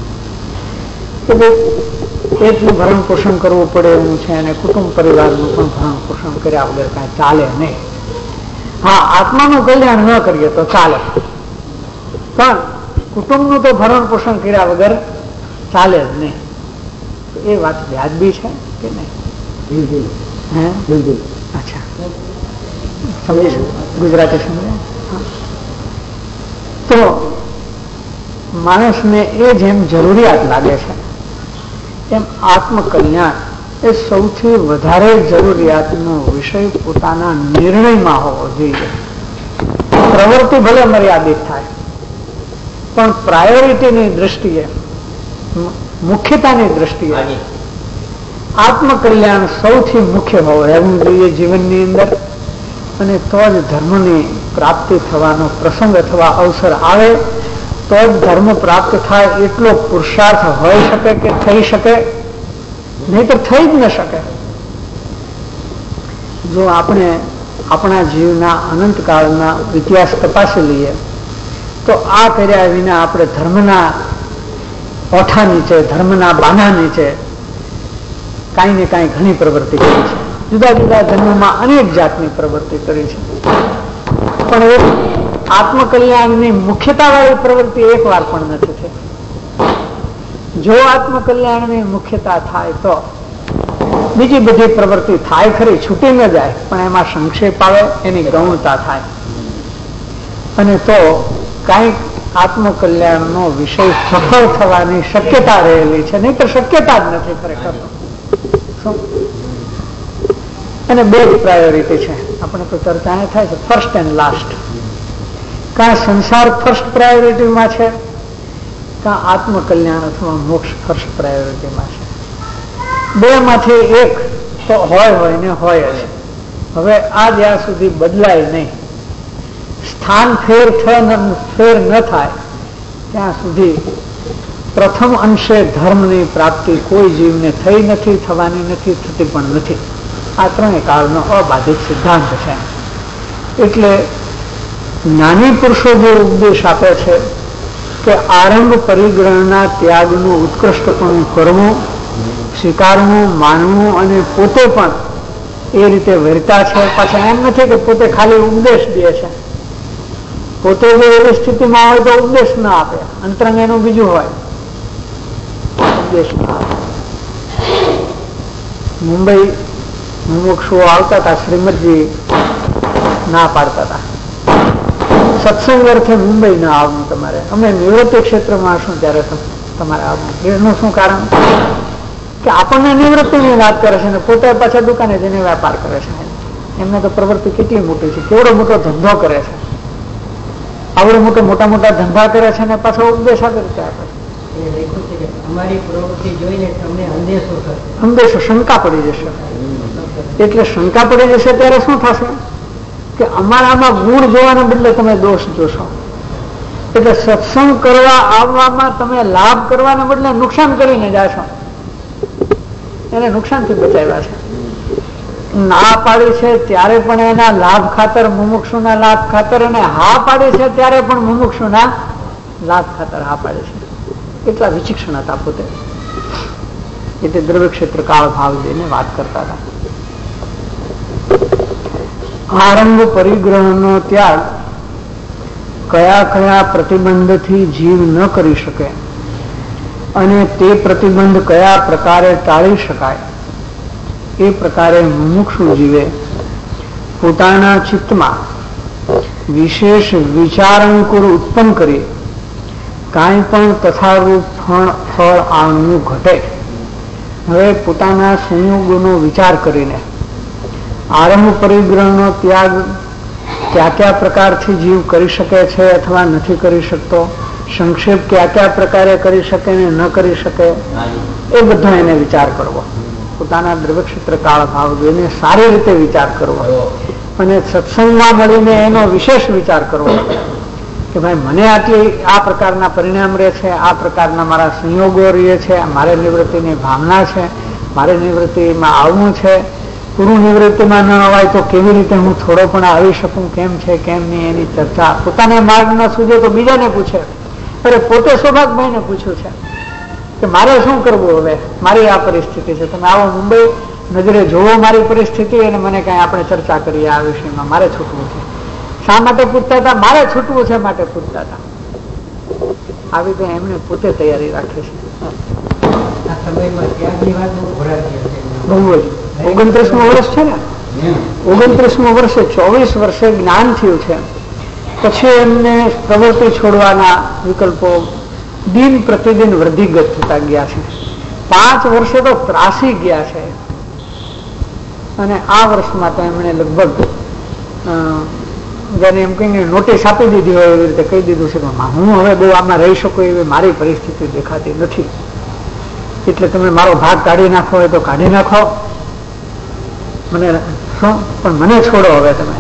એટલું ભરણ પોષણ કરવું પડે એવું છે અને કુટુંબ પરિવારનું પણ ભરણ પોષણ કર્યા વગર કઈ ચાલે નહીં. હા, આત્માનું કલ્યાણ ન કરીએ તો ચાલે, પણ કુટુંબનું તો ભરણ પોષણ કર્યા વગર ચાલે જ નહીં. એ વાત વ્યાજબી છે કે નહીં? અચ્છા, સમજીશું, ગુજરાતી સમજે. તો માણસને એ જેમ જરૂરિયાત લાગે છે એમ આત્મકલ્યાણ એ સૌથી વધારે જરૂરિયાતનો વિષય પોતાના નિર્ણયમાં હોવો જોઈએ. પ્રવૃત્તિ ભલે મર્યાદિત થાય, પણ પ્રાયોરિટીની દ્રષ્ટિએ, મુખ્યતાની દ્રષ્ટિએ આત્મકલ્યાણ સૌથી મુખ્ય રહેવું જોઈએ જીવનની અંદર. અને તો જ ધર્મની પ્રાપ્તિ થવાનો પ્રસંગ અથવા અવસર આવે તો જ ધર્મ પ્રાપ્ત થાય એટલો પુરુષાર્થ હોઈ શકે કે થઈ શકે, નહીં તો થઈ જ ન શકે. જો આપણે આપણા જીવના અનંતકાળના ઇતિહાસ તપાસી લઈએ તો આ કર્યા વિના આપણે ધર્મના ઓઠા નીચે, ધર્મના બાના નીચે કાંઈ ને કાંઈ ઘણી પ્રવૃત્તિ કરી છે. જુદા જુદા ધર્મમાં અનેક જાતની પ્રવૃત્તિ કરી છે, પણ એ આત્મકલ્યાણની મુખ્યતાવાળી પ્રવૃત્તિ એક વાર પણ નથી થઈ. જો આત્મકલ્યાણની મુખ્યતા થાય તો બીજી બધી પ્રવૃત્તિ થાય ખરી, છૂટી ન જાય, પણ એમાં સંક્ષેપ આવે, એની ગૌણતા થાય, અને તો કાંઈક આત્મકલ્યાણનો વિષય સફળ થવાની શક્યતા રહેલી છે, નહીં તો શક્યતા જ નથી ખરેખર. અને બે જ પ્રાયોરિટી છે, આપણે તો ચર્ચા થાય છે, ફર્સ્ટ એન્ડ લાસ્ટ. કાં સંસાર ફર્સ્ટ પ્રાયોરિટીમાં છે, કાં આત્મકલ્યાણ અથવા મોક્ષ ફર્સ્ટ પ્રાયોરિટીમાં છે. બે માંથી એક તો હોય ને હોય જ. હવે આ જ્યાં સુધી બદલાય નહીં, સ્થાન ફેર ન થાય ત્યાં સુધી પ્રથમ અંશે ધર્મની પ્રાપ્તિ કોઈ જીવને થઈ નથી, થવાની નથી, થતી પણ નથી. આ ત્રણેય કાળનો અબાધિત સિદ્ધાંત છે. એટલે જ્ઞાની પુરુષો જે ઉપદેશ આપે છે કે આરંભ પરિગ્રહના ત્યાગનું ઉત્કૃષ્ટપણું કરવું, સ્વીકારવું, માનવું અને પોતે પણ એ રીતે વર્તા છે. પાછા એમ નથી કે પોતે ખાલી ઉપદેશ દે છે, પોતે જો એવી સ્થિતિમાં હોય તો ઉપદેશ ના આપે, અંતરંગ એનું બીજું હોય, ઉપદેશ ના આપે. મુંબઈ મુમુક્ષુઓ આવતા હતા, શ્રીમદજી ના પાડતા હતા, સત્સંગ અર્થે મુંબઈ ના આવવું તમારે, અમે નિવૃત્તિ ક્ષેત્રમાં શું ત્યારે તમારે આવવું. એનું શું કારણ કે આપણને નિવૃત્તિની વાત કરે છે ને પોતે પાછા દુકાને જઈને વેપાર કરે છે. એમને તો પ્રવૃત્તિ કેટલી મોટી છે, કેવડો મોટો ધંધો કરે છે, આવડો મોટા મોટા ધંધા કરે છે ને પાછો ઉપદેશ આપે છે. અંદેશો, શંકા પડી જશે. એટલે શંકા પડી જશે ત્યારે શું થશે કે અમારામાં ગુણ જોવાના બદલે તમે દોષ જોશો. એટલે સત્સંગ કરવા આવવામાં તમે લાભ કરવાના બદલે નુકસાન કરીને જાશો. એને નુકસાનથી બચાવ્યા છે. ના પાડી છે ત્યારે પણ એના લાભ ખાતર, મુમુક્ષુના લાભ ખાતર, અને હા પાડી છે ત્યારે પણ મુમુક્ષુના લાભ ખાતર હા પાડે છે. એટલા વિચિક્ષણ હતા પોતે. એટલે દ્રવ્ય ક્ષેત્ર કાળ ભાવ દઈને વાત કરતા હતા. આરંભ પરિગ્રહનો ત્યાગ કયા કયા પ્રતિબંધથી જીવ ન કરી શકે અને તે પ્રતિબંધ કયા પ્રકારે ટાળી શકાય એ પ્રકારે મુમુક્ષુ જીવે પોતાના ચિત્તમાં વિશેષ વિચાર અંકુર ઉત્પન્ન કરી કાંઈ પણ તથારૂપ ફળ આનું ઘટે. હવે પોતાના સંયોગોનો વિચાર કરીને આરંભ પરિગ્રહનો ત્યાગ કયા કયા પ્રકારથી જીવ કરી શકે છે અથવા નથી કરી શકતો, સંક્ષેપ કયા કયા પ્રકારે કરી શકે ને ન કરી શકે, એ બધો એને વિચાર કરવો. પોતાના દ્રવ્યક્ષેત્ર કાળ ભાવ જોઈને સારી રીતે વિચાર કરવો અને સત્સંગમાં મળીને એનો વિશેષ વિચાર કરવો કે ભાઈ મને આટલી આ પ્રકારના પરિણામ રહે છે, આ પ્રકારના મારા સંયોગો રહે છે, મારે નિવૃત્તિની ભાવના છે, મારે નિવૃત્તિમાં આવવું છે. પૂરું નિવૃત્તિમાં ન અવાય તો કેવી રીતે હું થોડો પણ આવી શકું, કેમ છે કેમ નહીં, એની ચર્ચા પોતાને માર્ગ ન સૂજે તો બીજાને પૂછે. અરે પોતે સૌભાગભાઈને પૂછ્યું છે કે મારે શું કરવું, હવે મારી આ પરિસ્થિતિ છે, તમે આવો મુંબઈ નજરે જોવો મારી પરિસ્થિતિ અને મને કઈ આપણે ચર્ચા કરીએ આ વિષયમાં, મારે છૂટવું છે. શા માટે પૂછતા હતા? મારે છૂટવું છે માટે પૂછતા હતા. આવી રીતે એમણે પોતે તૈયારી રાખી છે. આ સમયમાં ત્યાગની વાત બહુ ભરાતી હશે. બહુ જ 29મું વર્ષ છે ને, 29મું વર્ષે 24 વર્ષે જ્ઞાન થયું છે. પછી એમને પ્રવૃત્તિ છોડવાના વિકલ્પો દિન પ્રતિદિન વૃદ્ધિગત થતા ગયા છે. 5 વર્ષે તો ત્રાસી ગયા છે અને આ વર્ષમાં તો એમણે લગભગ જેને એમ કહીને નોટિસ આપી દીધી હોય એવી રીતે કહી દીધું છે કે હું હવે બહુ આમાં રહી શકું એવી મારી પરિસ્થિતિ દેખાતી નથી, એટલે તમે મારો ભાગ કાઢી નાખો હોય તો કાઢી નાખો, મને શું પણ મને છોડો હવે તમે.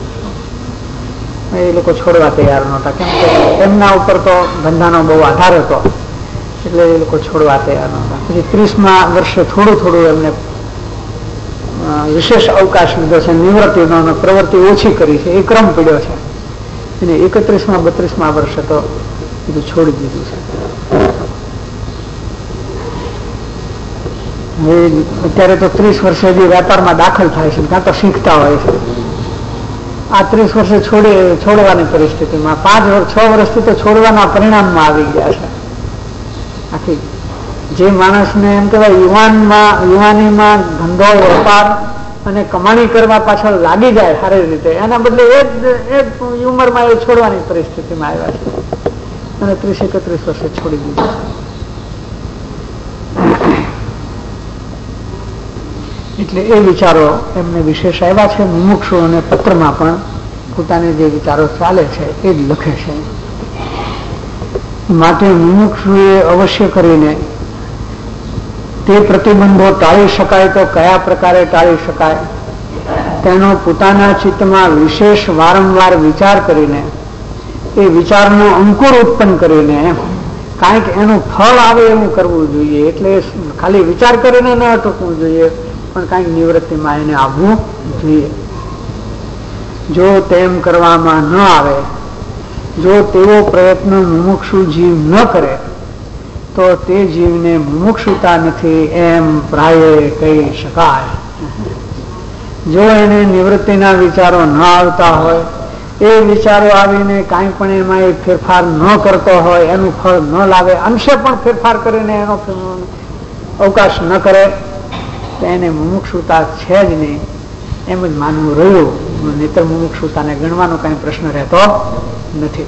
એ લોકો છોડવા તૈયાર નહોતા, કેમ કે એમના ઉપર તો ધંધાનો બહુ આધાર હતો, એટલે એ લોકો છોડવા તૈયાર નહોતા. પછી 30મા વર્ષે થોડું થોડું એમને વિશેષ અવકાશ લીધો છે, નિવૃત્તિનો પ્રવૃત્તિ ઓછી કરી છે, એ ક્રમ પડ્યો છે. અને 31મા 32મા વર્ષે તો બધું છોડી દીધું છે. અત્યારે તો 30 વર્ષે હજી વેપારમાં દાખલ થાય છે, કાં તો શીખતા હોય છે. આ 30 વર્ષે છોડવાની પરિસ્થિતિમાં 6 વર્ષથી તો છોડવાના પરિણામમાં આવી ગયા છે. આખી જે માણસને એમ કહેવાય યુવાનીમાં ધંધો વેપાર અને કમાણી કરવા પાછળ લાગી જાય સારી રીતે, એના બદલે એ જ ઉંમરમાં એ છોડવાની પરિસ્થિતિમાં આવ્યા છે અને 30-31 વર્ષે છોડી દીધું. એટલે એ વિચારો એમને વિશેષ આવ્યા છે. મુમુક્ષુઓને પત્રમાં પણ પોતાને જે વિચારો ચાલે છે એ જ લખે છે. માટે મુમુક્ષુએ અવશ્ય કરીને તે પ્રતિબંધો ટાળી શકાય તો કયા પ્રકારે ટાળી શકાય તેનો પોતાના ચિત્તમાં વિશેષ વારંવાર વિચાર કરીને એ વિચારનો અંકુર ઉત્પન્ન કરીને કાંઈક એનું ફળ આવે એવું કરવું જોઈએ. એટલે ખાલી વિચાર કરીને ન અટકવું જોઈએ, પણ કાંઈક નિવૃત્તિમાં એને આવવું જોઈએ. જો તેમ કરવામાં ન આવે, જો તેવો પ્રયત્ન મુમુક્ષુ જીવ ન કરે તો તે જીવને મુમુક્ષુતા નથી એમ પ્રાય કહી શકાય. જો એને નિવૃત્તિના વિચારો ન આવતા હોય, એ વિચારો આવીને કાંઈ પણ એમાં એ ફેરફાર ન કરતો હોય, એનું ફળ ન લાવે, અંશે પણ ફેરફાર કરીને એનો અવકાશ ન કરે તો એને મુમુક્ષુતા છે જ નહીં એમ જ માનવું રહ્યું. નહીતર મુમુક્ષુતાને ગણવાનો કઈ પ્રશ્ન રહેતો નથી.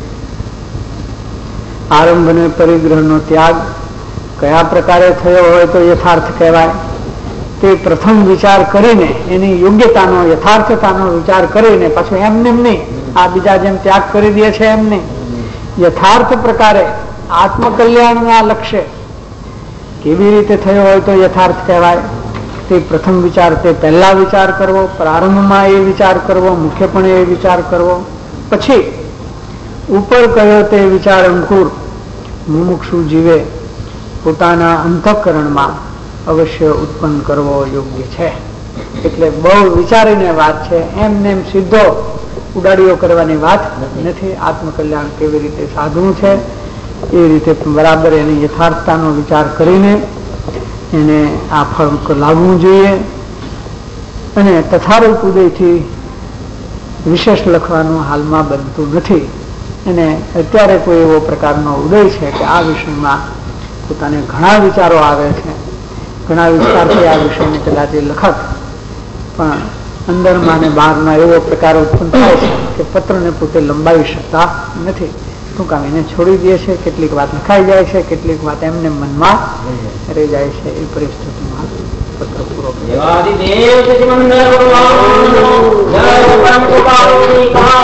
આરંભ અને પરિગ્રહનો ત્યાગ કયા પ્રકારે થયો હોય તો યથાર્થ કહેવાય. તે પ્રથમ વિચાર કરીને એની યોગ્યતાનો યથાર્થતાનો વિચાર કરીને પાછું એમને નહીં આ બીજા જેમ ત્યાગ કરી દે છે એમ નહીં, યથાર્થ પ્રકારે આત્મકલ્યાણના લક્ષ્ય કેવી રીતે થયો હોય તો યથાર્થ કહેવાય. તે પ્રથમ વિચાર, તે પહેલા વિચાર કરવો, પ્રારંભમાં એ વિચાર કરવો, મુખ્યપણે એ વિચાર કરવો. પછી ઉપર કયો તે વિચાર અંકુર મુમુક્ષુ જીવે પોતાના અંતઃકરણમાં અવશ્ય ઉત્પન્ન કરવો યોગ્ય છે. એટલે બહુ વિચારીને વાત છે, એમને એમ સીધો ઉડાડીઓ કરવાની વાત નથી. આત્મકલ્યાણ કેવી રીતે સાધવું છે એ રીતે બરાબર એની યથાર્થતાનો વિચાર કરીને એને આ ફળ લાવવું જોઈએ. અને તથારૂપ ઉદયથી વિશેષ લખવાનું હાલમાં બનતું નથી. અને અત્યારે કોઈ એવો પ્રકારનો ઉદય છે કે આ વિષયમાં પોતાને ઘણા વિચારો આવે છે, ઘણા વિસ્તારથી આ વિષયને કદાચ એ લખત, પણ અંદરમાં ને બહારમાં એવો પ્રકાર ઉત્પન્ન થાય છે કે પત્રને પોતે લંબાવી શકતા નથી. શું કામ એને છોડી દે છે, કેટલીક વાત લખાઈ જાય છે, કેટલીક વાત એમને મનમાં રહી જાય છે. એ પરિસ્થિતિમાં પત્ર પૂરો કર્યો.